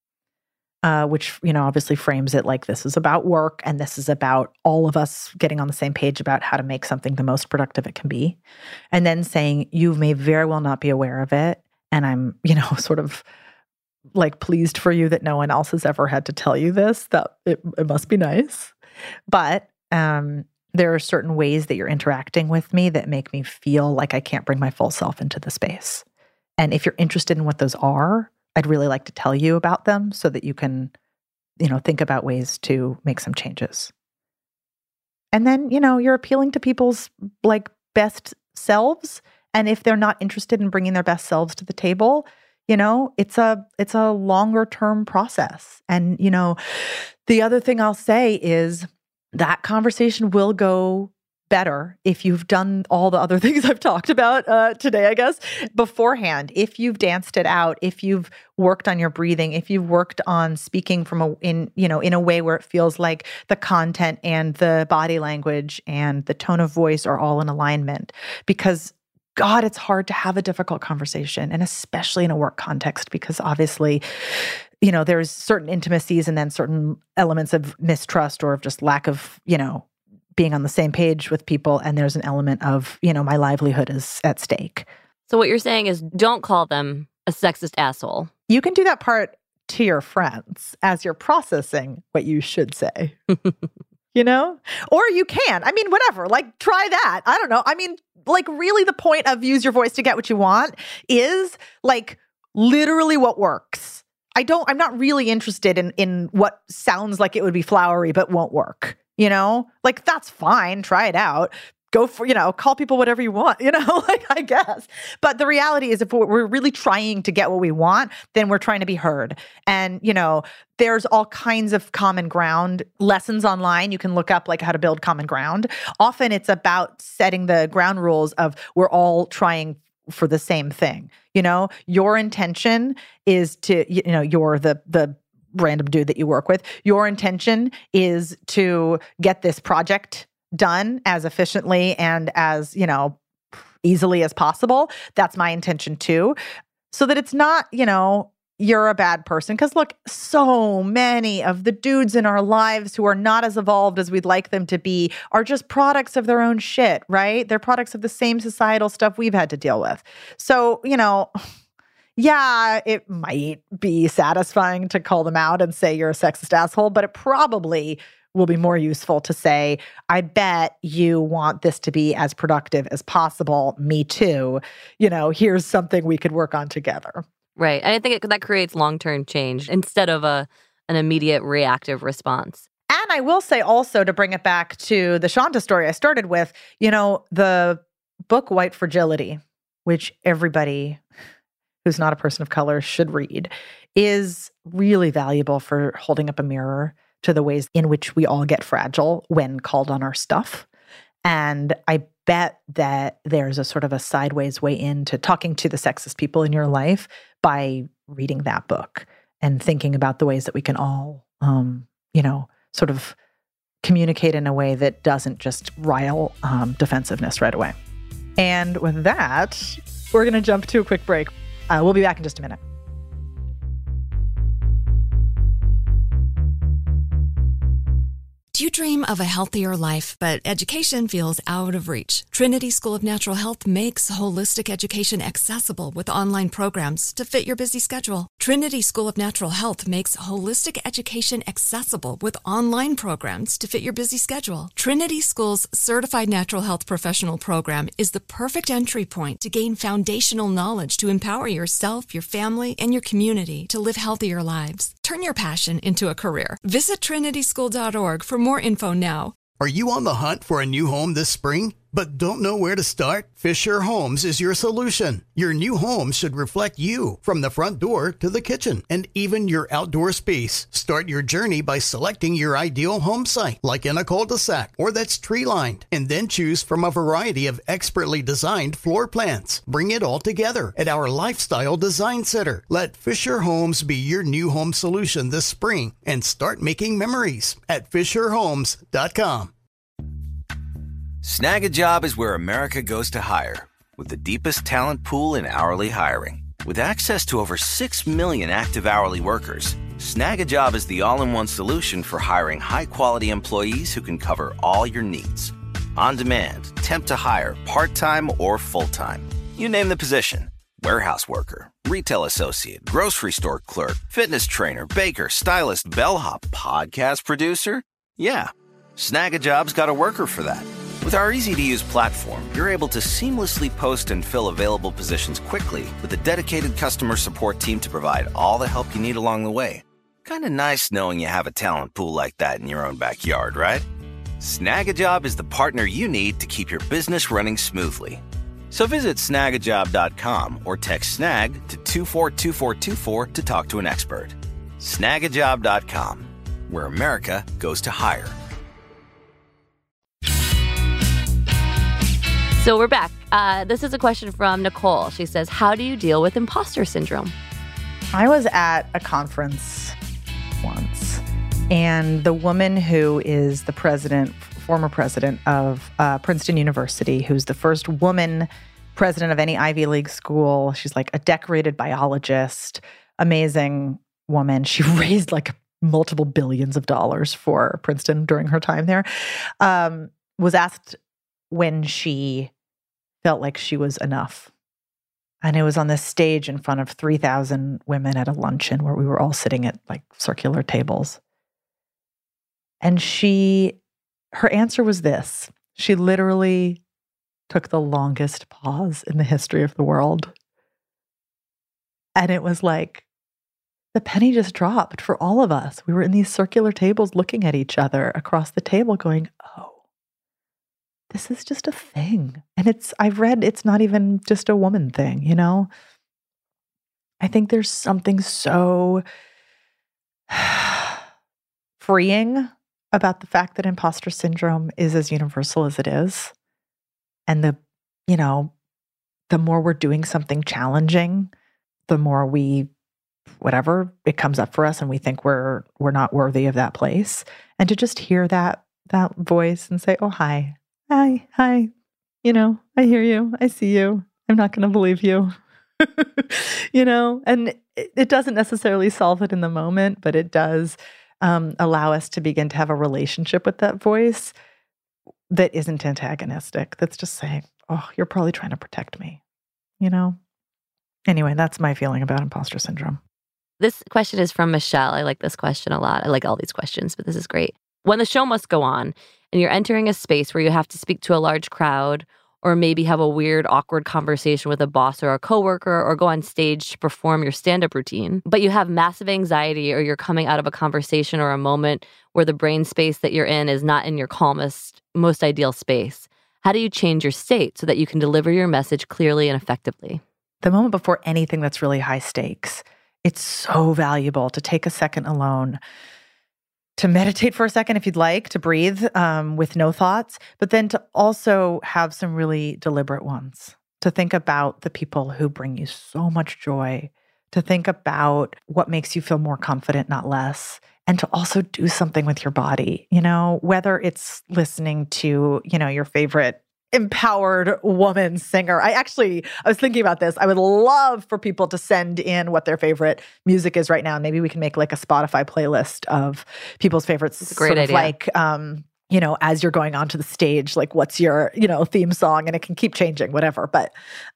Which, obviously frames it like this is about work and this is about all of us getting on the same page about how to make something the most productive it can be. And then saying, you may very well not be aware of it. And I'm, sort of like pleased for you that no one else has ever had to tell you this, that it must be nice. But there are certain ways that you're interacting with me that make me feel like I can't bring my full self into the space. And if you're interested in what those are, I'd really like to tell you about them so that you can, think about ways to make some changes. And then, you're appealing to people's like best selves. And if they're not interested in bringing their best selves to the table, it's a longer term process. And, the other thing I'll say is that conversation will go better if you've done all the other things I've talked about today, I guess, beforehand. If you've danced it out, if you've worked on your breathing, if you've worked on speaking in a way where it feels like the content and the body language and the tone of voice are all in alignment. Because God, it's hard to have a difficult conversation, and especially in a work context, because obviously, there's certain intimacies and then certain elements of mistrust or of just lack of, being on the same page with people. And there's an element of, my livelihood is at stake. So what you're saying is don't call them a sexist asshole. You can do that part to your friends as you're processing what you should say, or you can. I mean, whatever, like try that. I don't know. I mean, like really the point of use your voice to get what you want is like literally what works. I'm not really interested in what sounds like it would be flowery, but won't work. Like that's fine. Try it out. Go for, call people whatever you want, I guess. But the reality is if we're really trying to get what we want, then we're trying to be heard. And, there's all kinds of common ground lessons online. You can look up like how to build common ground. Often it's about setting the ground rules of we're all trying for the same thing. Your intention is to, you're the random dude that you work with. Your intention is to get this project done as efficiently and as, easily as possible. That's my intention too. So that it's not, you're a bad person. Because look, so many of the dudes in our lives who are not as evolved as we'd like them to be are just products of their own shit, right? They're products of the same societal stuff we've had to deal with. So, yeah, it might be satisfying to call them out and say you're a sexist asshole, but it probably will be more useful to say, I bet you want this to be as productive as possible. Me too. Here's something we could work on together. Right. And I think that creates long-term change instead of an immediate reactive response. And I will say also, to bring it back to the Shanta story I started with, the book White Fragility, which everybody who's not a person of color should read, is really valuable for holding up a mirror to the ways in which we all get fragile when called on our stuff. And I bet that there's a sort of a sideways way into talking to the sexist people in your life by reading that book and thinking about the ways that we can all, sort of communicate in a way that doesn't just rile defensiveness right away. And with that, we're going to jump to a quick break. We'll be back in just a minute. Do you dream of a healthier life, but education feels out of reach? Trinity School of Natural Health makes holistic education accessible with online programs to fit your busy schedule. Trinity School of Natural Health makes holistic education accessible with online programs to fit your busy schedule. Trinity School's Certified Natural Health Professional Program is the perfect entry point to gain foundational knowledge to empower yourself, your family, and your community to live healthier lives. Turn your passion into a career. Visit trinityschool.org for more info now. Are you on the hunt for a new home this spring, but don't know where to start? Fisher Homes is your solution. Your new home should reflect you from the front door to the kitchen and even your outdoor space. Start your journey by selecting your ideal home site, like in a cul-de-sac or that's tree-lined, and then choose from a variety of expertly designed floor plans. Bring it all together at our Lifestyle Design Center. Let Fisher Homes be your new home solution this spring and start making memories at FisherHomes.com. Snag a Job is where America goes to hire, with the deepest talent pool in hourly hiring. With access to over 6 million active hourly workers, Snag a Job is the all-in-one solution for hiring high-quality employees who can cover all your needs. On demand, temp to hire, part-time or full-time. You name the position. Warehouse worker, retail associate, grocery store clerk, fitness trainer, baker, stylist, bellhop, podcast producer. Yeah, Snag a Job's got a worker for that. With our easy-to-use platform, you're able to seamlessly post and fill available positions quickly with a dedicated customer support team to provide all the help you need along the way. Kind of nice knowing you have a talent pool like that in your own backyard, right? Snag a Job is the partner you need to keep your business running smoothly. So visit snagajob.com or text SNAG to 242424 to talk to an expert. Snagajob.com, where America goes to hire. So we're back. This is a question from Nicole. She says, how do you deal with imposter syndrome? I was at a conference once, and the woman who is the former president of Princeton University, who's the first woman president of any Ivy League school, she's like a decorated biologist, amazing woman. She raised like multiple billions of dollars for Princeton during her time there, was asked when she felt like she was enough. And it was on this stage in front of 3,000 women at a luncheon where we were all sitting at like circular tables. And her answer was this. She literally took the longest pause in the history of the world. And it was like, the penny just dropped for all of us. We were in these circular tables looking at each other across the table going, oh, this is just a thing. And I've read it's not even just a woman thing, you know? I think there's something so freeing about the fact that imposter syndrome is as universal as it is. And the more we're doing something challenging, the more whatever, it comes up for us and we think we're not worthy of that place. And to just hear that voice and say, oh, hi, I hear you. I see you. I'm not going to believe you. And it doesn't necessarily solve it in the moment, but it does allow us to begin to have a relationship with that voice that isn't antagonistic. That's just saying, oh, you're probably trying to protect me, Anyway, that's my feeling about imposter syndrome. This question is from Michelle. I like this question a lot. I like all these questions, but this is great. When the show must go on and you're entering a space where you have to speak to a large crowd or maybe have a weird, awkward conversation with a boss or a coworker or go on stage to perform your stand-up routine, but you have massive anxiety or you're coming out of a conversation or a moment where the brain space that you're in is not in your calmest, most ideal space, how do you change your state so that you can deliver your message clearly and effectively? The moment before anything that's really high stakes, it's so valuable to take a second alone, to meditate for a second if you'd like, to breathe with no thoughts, but then to also have some really deliberate ones, to think about the people who bring you so much joy, to think about what makes you feel more confident, not less, and to also do something with your body, whether it's listening to, your favorite empowered woman singer. I was thinking about this. I would love for people to send in what their favorite music is right now. Maybe we can make like a Spotify playlist of people's favorites. It's a great idea. Like, as you're going onto the stage, like what's your, theme song, and it can keep changing, whatever. But,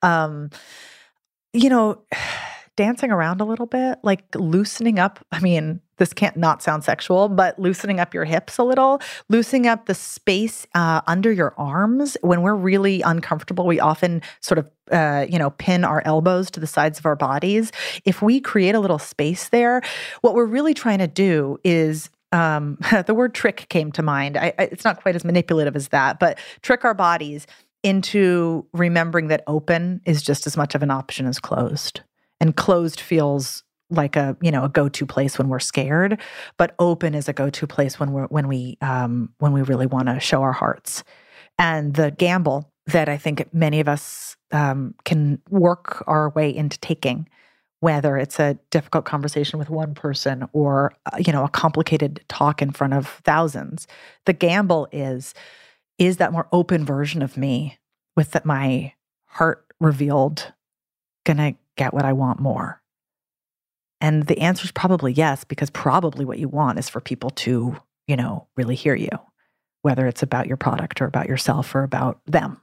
dancing around a little bit, like loosening up. I mean, this can't not sound sexual, but loosening up your hips a little, loosening up the space under your arms. When we're really uncomfortable, we often sort of, pin our elbows to the sides of our bodies. If we create a little space there, what we're really trying to do is, the word trick came to mind. It's not quite as manipulative as that, but trick our bodies into remembering that open is just as much of an option as closed. And closed feels like a go-to place when we're scared, but open is a go-to place when we really want to show our hearts. And the gamble that I think many of us can work our way into taking, whether it's a difficult conversation with one person or a complicated talk in front of thousands, the gamble is that more open version of me with my heart revealed gonna get what I want more? And the answer is probably yes, because probably what you want is for people to, really hear you, whether it's about your product or about yourself or about them.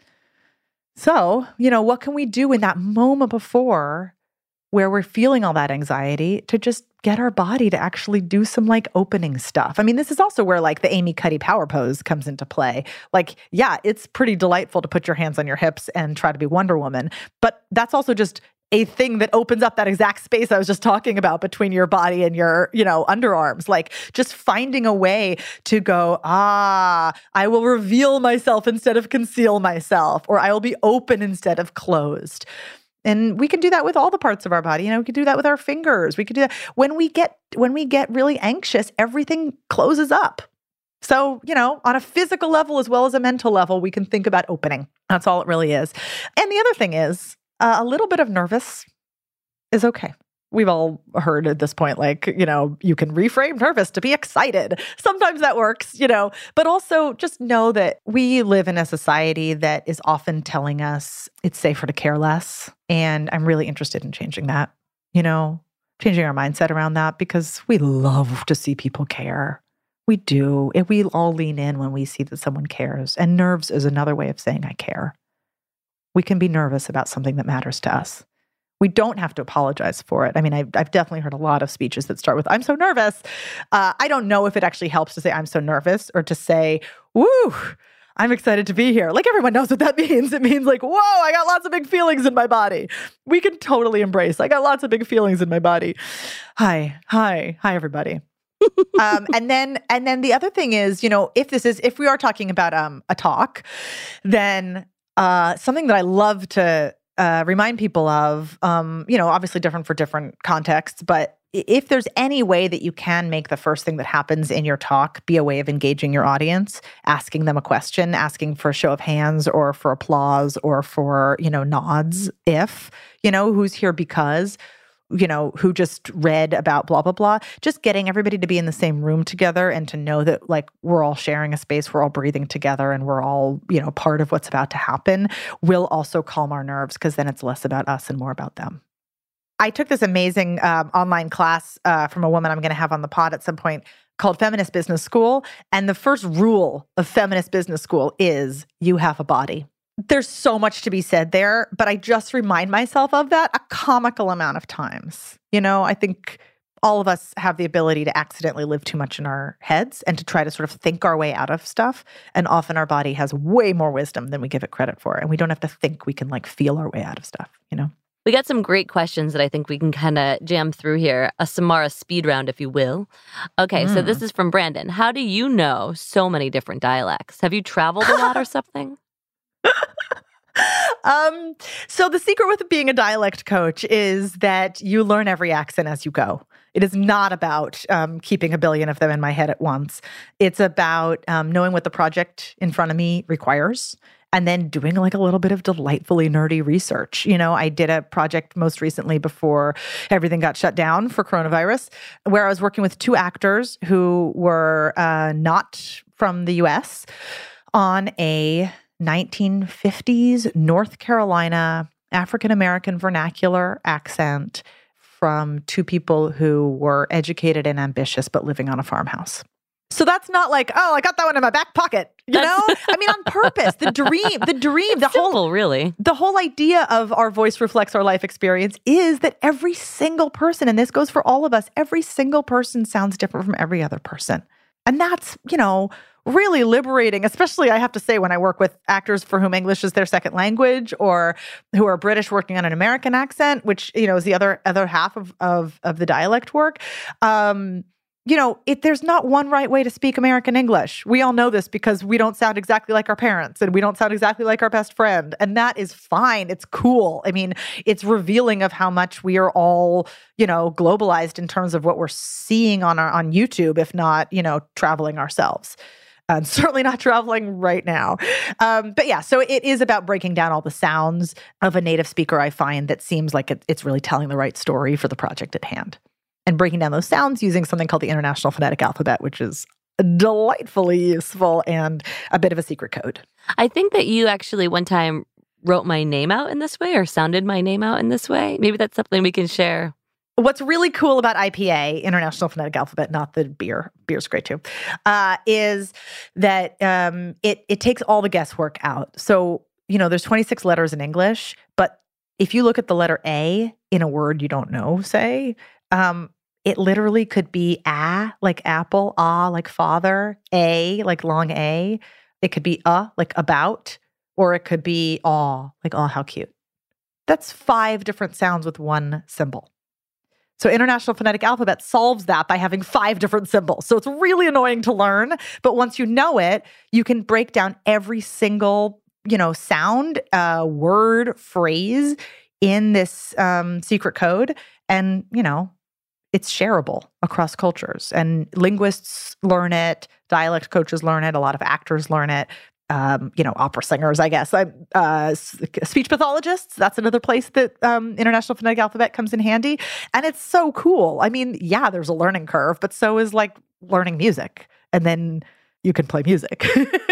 So, what can we do in that moment before where we're feeling all that anxiety to just get our body to actually do some like opening stuff? I mean, this is also where like the Amy Cuddy power pose comes into play. Like, yeah, it's pretty delightful to put your hands on your hips and try to be Wonder Woman, but that's also just a thing that opens up that exact space I was just talking about between your body and your, underarms. Like just finding a way to go, I will reveal myself instead of conceal myself, or I will be open instead of closed. And we can do that with all the parts of our body. We can do that with our fingers. We could do that when we get really anxious, everything closes up. So, on a physical level as well as a mental level, we can think about opening. That's all it really is. And the other thing is, a little bit of nervous is okay. We've all heard at this point, like, you can reframe nervous to be excited. Sometimes that works, but also just know that we live in a society that is often telling us it's safer to care less. And I'm really interested in changing that, changing our mindset around that, because we love to see people care. We do. And we all lean in when we see that someone cares. And nerves is another way of saying I care. We can be nervous about something that matters to us. We don't have to apologize for it. I mean, I've definitely heard a lot of speeches that start with, I'm so nervous. I don't know if it actually helps to say, I'm so nervous, or to say, woo, I'm excited to be here. Like everyone knows what that means. It means like, whoa, I got lots of big feelings in my body. We can totally embrace, I got lots of big feelings in my body. Hi, everybody. And then the other thing is, if we are talking about a talk, then something that I love to remind people of, obviously different for different contexts, but if there's any way that you can make the first thing that happens in your talk be a way of engaging your audience, asking them a question, asking for a show of hands or for applause or for, nods, who's here because, who just read about blah, blah, blah, just getting everybody to be in the same room together and to know that like we're all sharing a space, we're all breathing together and we're all, part of what's about to happen will also calm our nerves, because then it's less about us and more about them. I took this amazing online class from a woman I'm going to have on the pod at some point called Feminist Business School. And the first rule of Feminist Business School is you have a body. There's so much to be said there, but I just remind myself of that a comical amount of times. I think all of us have the ability to accidentally live too much in our heads and to try to sort of think our way out of stuff. And often our body has way more wisdom than we give it credit for. And we don't have to think, we can like feel our way out of stuff, We got some great questions that I think we can kind of jam through here. A Samara speed round, if you will. Okay, so this is from Brandon. How do you know so many different dialects? Have you traveled a lot or something? So the secret with being a dialect coach is that you learn every accent as you go. It is not about keeping a billion of them in my head at once. It's about knowing what the project in front of me requires and then doing like a little bit of delightfully nerdy research. I did a project most recently before everything got shut down for coronavirus, where I was working with two actors who were not from the US on a 1950s North Carolina African-American vernacular accent from two people who were educated and ambitious but living on a farmhouse. So that's not like, oh, I got that one in my back pocket, you know? I mean, on purpose, the dream, the whole idea of our voice reflects our life experience is that every single person, and this goes for all of us, every single person sounds different from every other person. And that's, really liberating, especially I have to say when I work with actors for whom English is their second language or who are British working on an American accent, which, is the other half of the dialect work. There's not one right way to speak American English. We all know this because we don't sound exactly like our parents and we don't sound exactly like our best friend. And that is fine. It's cool. I mean, it's revealing of how much we are all, globalized in terms of what we're seeing on YouTube, if not, traveling ourselves. And certainly not traveling right now. But yeah, so it is about breaking down all the sounds of a native speaker, I find, that seems like it's really telling the right story for the project at hand. And breaking down those sounds using something called the International Phonetic Alphabet, which is delightfully useful and a bit of a secret code. I think that you actually one time wrote my name out in this way or sounded my name out in this way. Maybe that's something we can share. What's really cool about IPA, International Phonetic Alphabet, not the beer, beer's great too, is that it takes all the guesswork out. So, there's 26 letters in English, but if you look at the letter A in a word you don't know, say, it literally could be like apple, like father, A like long A. It could be like about, or it could be like how cute. That's 5 different sounds with one symbol. So International Phonetic Alphabet solves that by having 5 different symbols. So it's really annoying to learn, but once you know it, you can break down every single, sound, word, phrase in this secret code. And, it's shareable across cultures. And linguists learn it, dialect coaches learn it, a lot of actors learn it. Opera singers, I guess. Speech pathologists, that's another place that International Phonetic Alphabet comes in handy. And it's so cool. I mean, yeah, there's a learning curve, but so is like learning music. And then you can play music.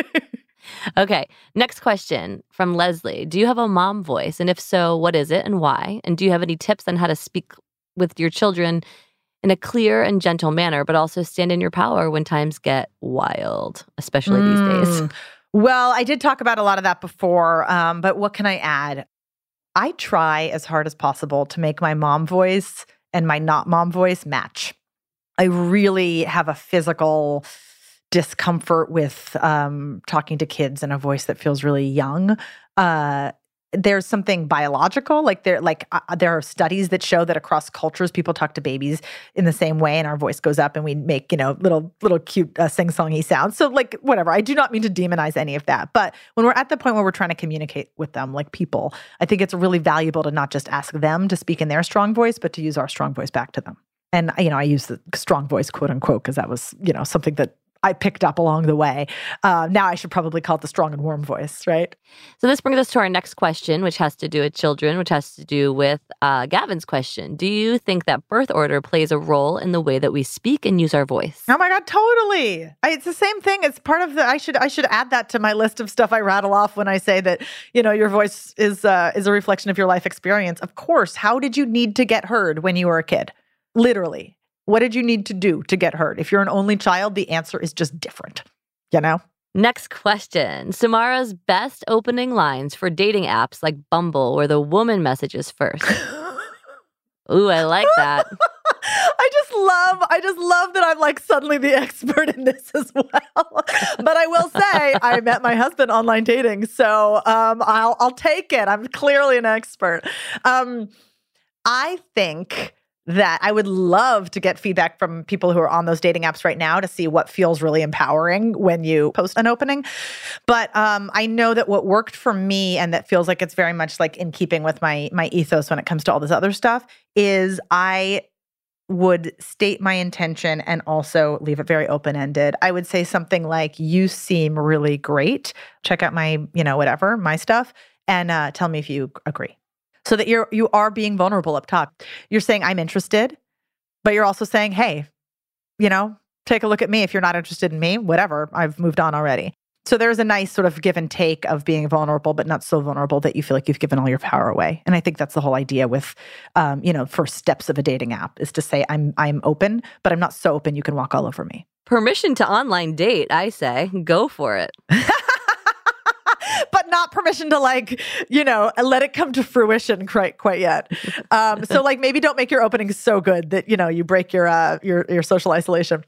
Okay, next question from Leslie. Do you have a mom voice? And if so, what is it and why? And do you have any tips on how to speak with your children in a clear and gentle manner, but also stand in your power when times get wild, especially these days? Well, I did talk about a lot of that before, but what can I add? I try as hard as possible to make my mom voice and my not mom voice match. I really have a physical discomfort with talking to kids in a voice that feels really young. There's something biological, there are studies that show that across cultures, people talk to babies in the same way, and our voice goes up, and we make little cute sing-songy sounds. So whatever. I do not mean to demonize any of that, but when we're at the point where we're trying to communicate with them like people, I think it's really valuable to not just ask them to speak in their strong voice, but to use our strong voice back to them. And I use the strong voice, quote unquote, because that was something that I picked up along the way. Now I should probably call it the strong and warm voice, right? So this brings us to our next question, which has to do with children, which has to do with Gavin's question. Do you think that birth order plays a role in the way that we speak and use our voice? Oh my God, totally. It's the same thing. It's part of the, I should add that to my list of stuff I rattle off when I say that, your voice is a reflection of your life experience. Of course, how did you need to get heard when you were a kid? Literally. What did you need to do to get heard? If you're an only child, the answer is just different, Next question. Samara's best opening lines for dating apps like Bumble, where the woman messages first. Ooh, I like that. I just love that I'm suddenly the expert in this as well. But I will say I met my husband online dating, so I'll take it. I'm clearly an expert. I think that I would love to get feedback from people who are on those dating apps right now to see what feels really empowering when you post an opening. But I know that what worked for me, and that feels like it's very much in keeping with my ethos when it comes to all this other stuff, is I would state my intention and also leave it very open-ended. I would say something like, you seem really great. Check out my, whatever, my stuff, and tell me if you agree. So that you are being vulnerable up top. You're saying, I'm interested, but you're also saying, hey, take a look at me. If you're not interested in me, whatever, I've moved on already. So there's a nice sort of give and take of being vulnerable, but not so vulnerable that you feel like you've given all your power away. And I think that's the whole idea with, first steps of a dating app is to say, I'm open, but I'm not so open you can walk all over me. Permission to online date, I say. Go for it. But not permission to let it come to fruition quite yet. So maybe don't make your openings so good that, you break your social isolation.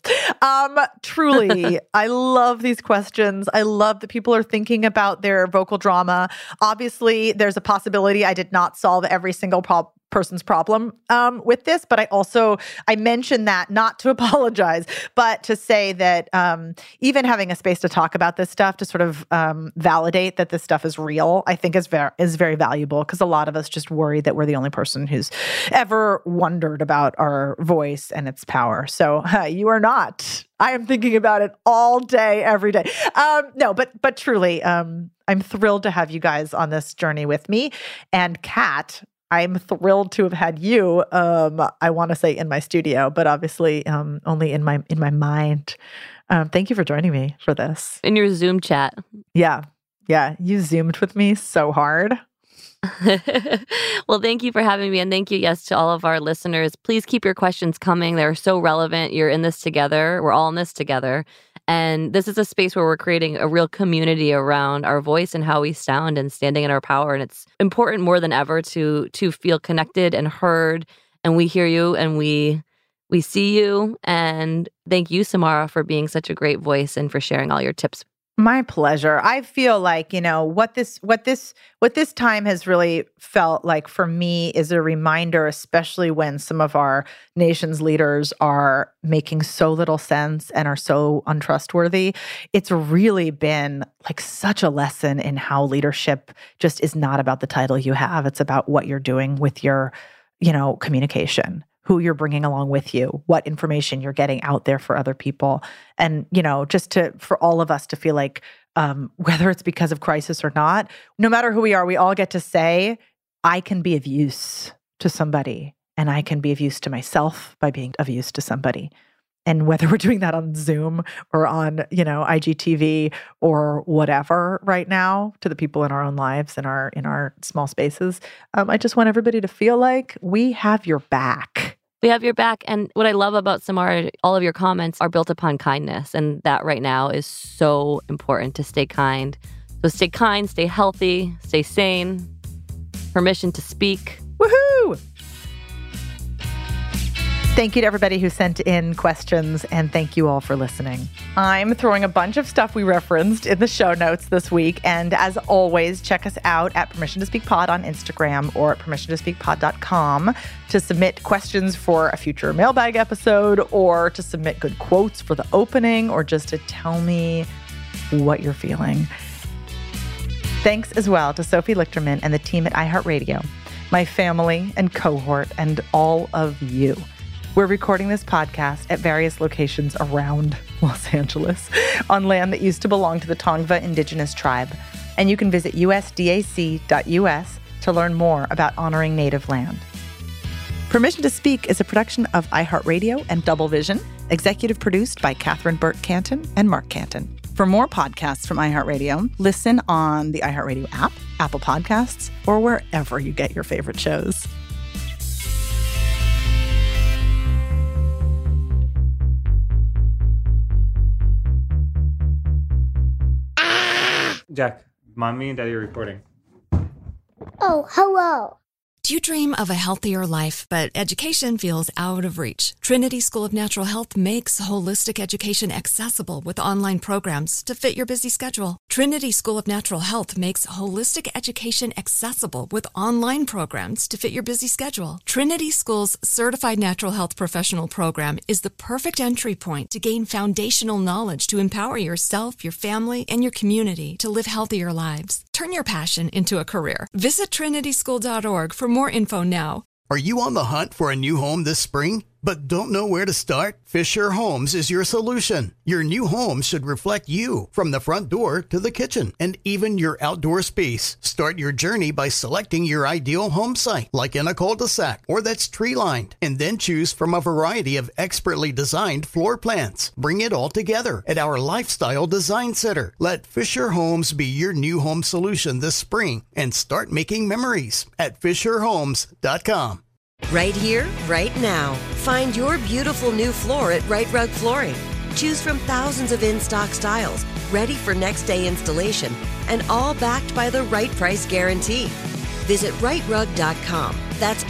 Truly, I love these questions. I love that people are thinking about their vocal drama. Obviously, there's a possibility I did not solve every single person's problem with this, but I mentioned that not to apologize, but to say that even having a space to talk about this stuff, to sort of validate that this stuff is real, I think is very valuable, because a lot of us just worry that we're the only person who's ever wondered about our voice and its power. So you are not. I am thinking about it all day, every day. But truly, I'm thrilled to have you guys on this journey with me. And Kat, I'm thrilled to have had you, I want to say in my studio, but obviously only in my mind. Thank you for joining me for this. In your Zoom chat. Yeah. You Zoomed with me so hard. Well, thank you for having me. And thank you, yes, to all of our listeners. Please keep your questions coming. They're so relevant. You're in this together. We're all in this together. And this is a space where we're creating a real community around our voice and how we sound and standing in our power. And it's important more than ever to feel connected and heard. And we hear you and we see you. And thank you, Samara, for being such a great voice and for sharing all your tips. My pleasure. I feel like, what this time has really felt like for me is a reminder, especially when some of our nation's leaders are making so little sense and are so untrustworthy. It's really been like such a lesson in how leadership just is not about the title you have. It's about what you're doing with your, communication, who you're bringing along with you, what information you're getting out there for other people. And, just for all of us to feel like, whether it's because of crisis or not, no matter who we are, we all get to say, I can be of use to somebody, and I can be of use to myself by being of use to somebody. And whether we're doing that on Zoom or on, IGTV or whatever right now, to the people in our own lives and in our small spaces, I just want everybody to feel like we have your back. We have your back. And what I love about Samara, all of your comments are built upon kindness. And that right now is so important, to stay kind. So stay kind, stay healthy, stay sane. Permission to speak. Woohoo! Thank you to everybody who sent in questions, and thank you all for listening. I'm throwing a bunch of stuff we referenced in the show notes this week, and as always, check us out at Permission to Speak Pod on Instagram or at permissiontospeakpod.com to submit questions for a future mailbag episode, or to submit good quotes for the opening, or just to tell me what you're feeling. Thanks as well to Sophie Lichterman and the team at iHeartRadio, my family and cohort, and all of you. We're recording this podcast at various locations around Los Angeles on land that used to belong to the Tongva Indigenous Tribe. And you can visit usdac.us to learn more about honoring native land. Permission to Speak is a production of iHeartRadio and Double Vision, executive produced by Catherine Burt-Canton and Mark Canton. For more podcasts from iHeartRadio, listen on the iHeartRadio app, Apple Podcasts, or wherever you get your favorite shows. Jack, mommy and daddy are reporting. Oh, hello. Do you dream of a healthier life, but education feels out of reach? Trinity School of Natural Health makes holistic education accessible with online programs to fit your busy schedule. Trinity School of Natural Health makes holistic education accessible with online programs to fit your busy schedule. Trinity School's Certified Natural Health Professional Program is the perfect entry point to gain foundational knowledge to empower yourself, your family, and your community to live healthier lives. Turn your passion into a career. Visit trinityschool.org for more info now. Are you on the hunt for a new home this spring? but don't know where to start? Fisher Homes is your solution. Your new home should reflect you from the front door to the kitchen and even your outdoor space. Start your journey by selecting your ideal home site, like in a cul-de-sac or that's tree-lined, and then choose from a variety of expertly designed floor plans. Bring it all together at our Lifestyle Design Center. Let Fisher Homes be your new home solution this spring and start making memories at FisherHomes.com. Right here, right now. Find your beautiful new floor at Right Rug Flooring. Choose from thousands of in-stock styles, ready for next day installation, and all backed by the right price guarantee. Visit rightrug.com. That's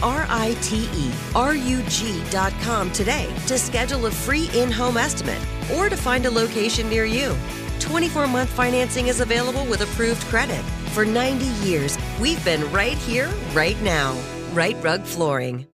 RITERUG.com today to schedule a free in-home estimate or to find a location near you. 24-month financing is available with approved credit. For 90 years, we've been right here, right now. Right Rug Flooring.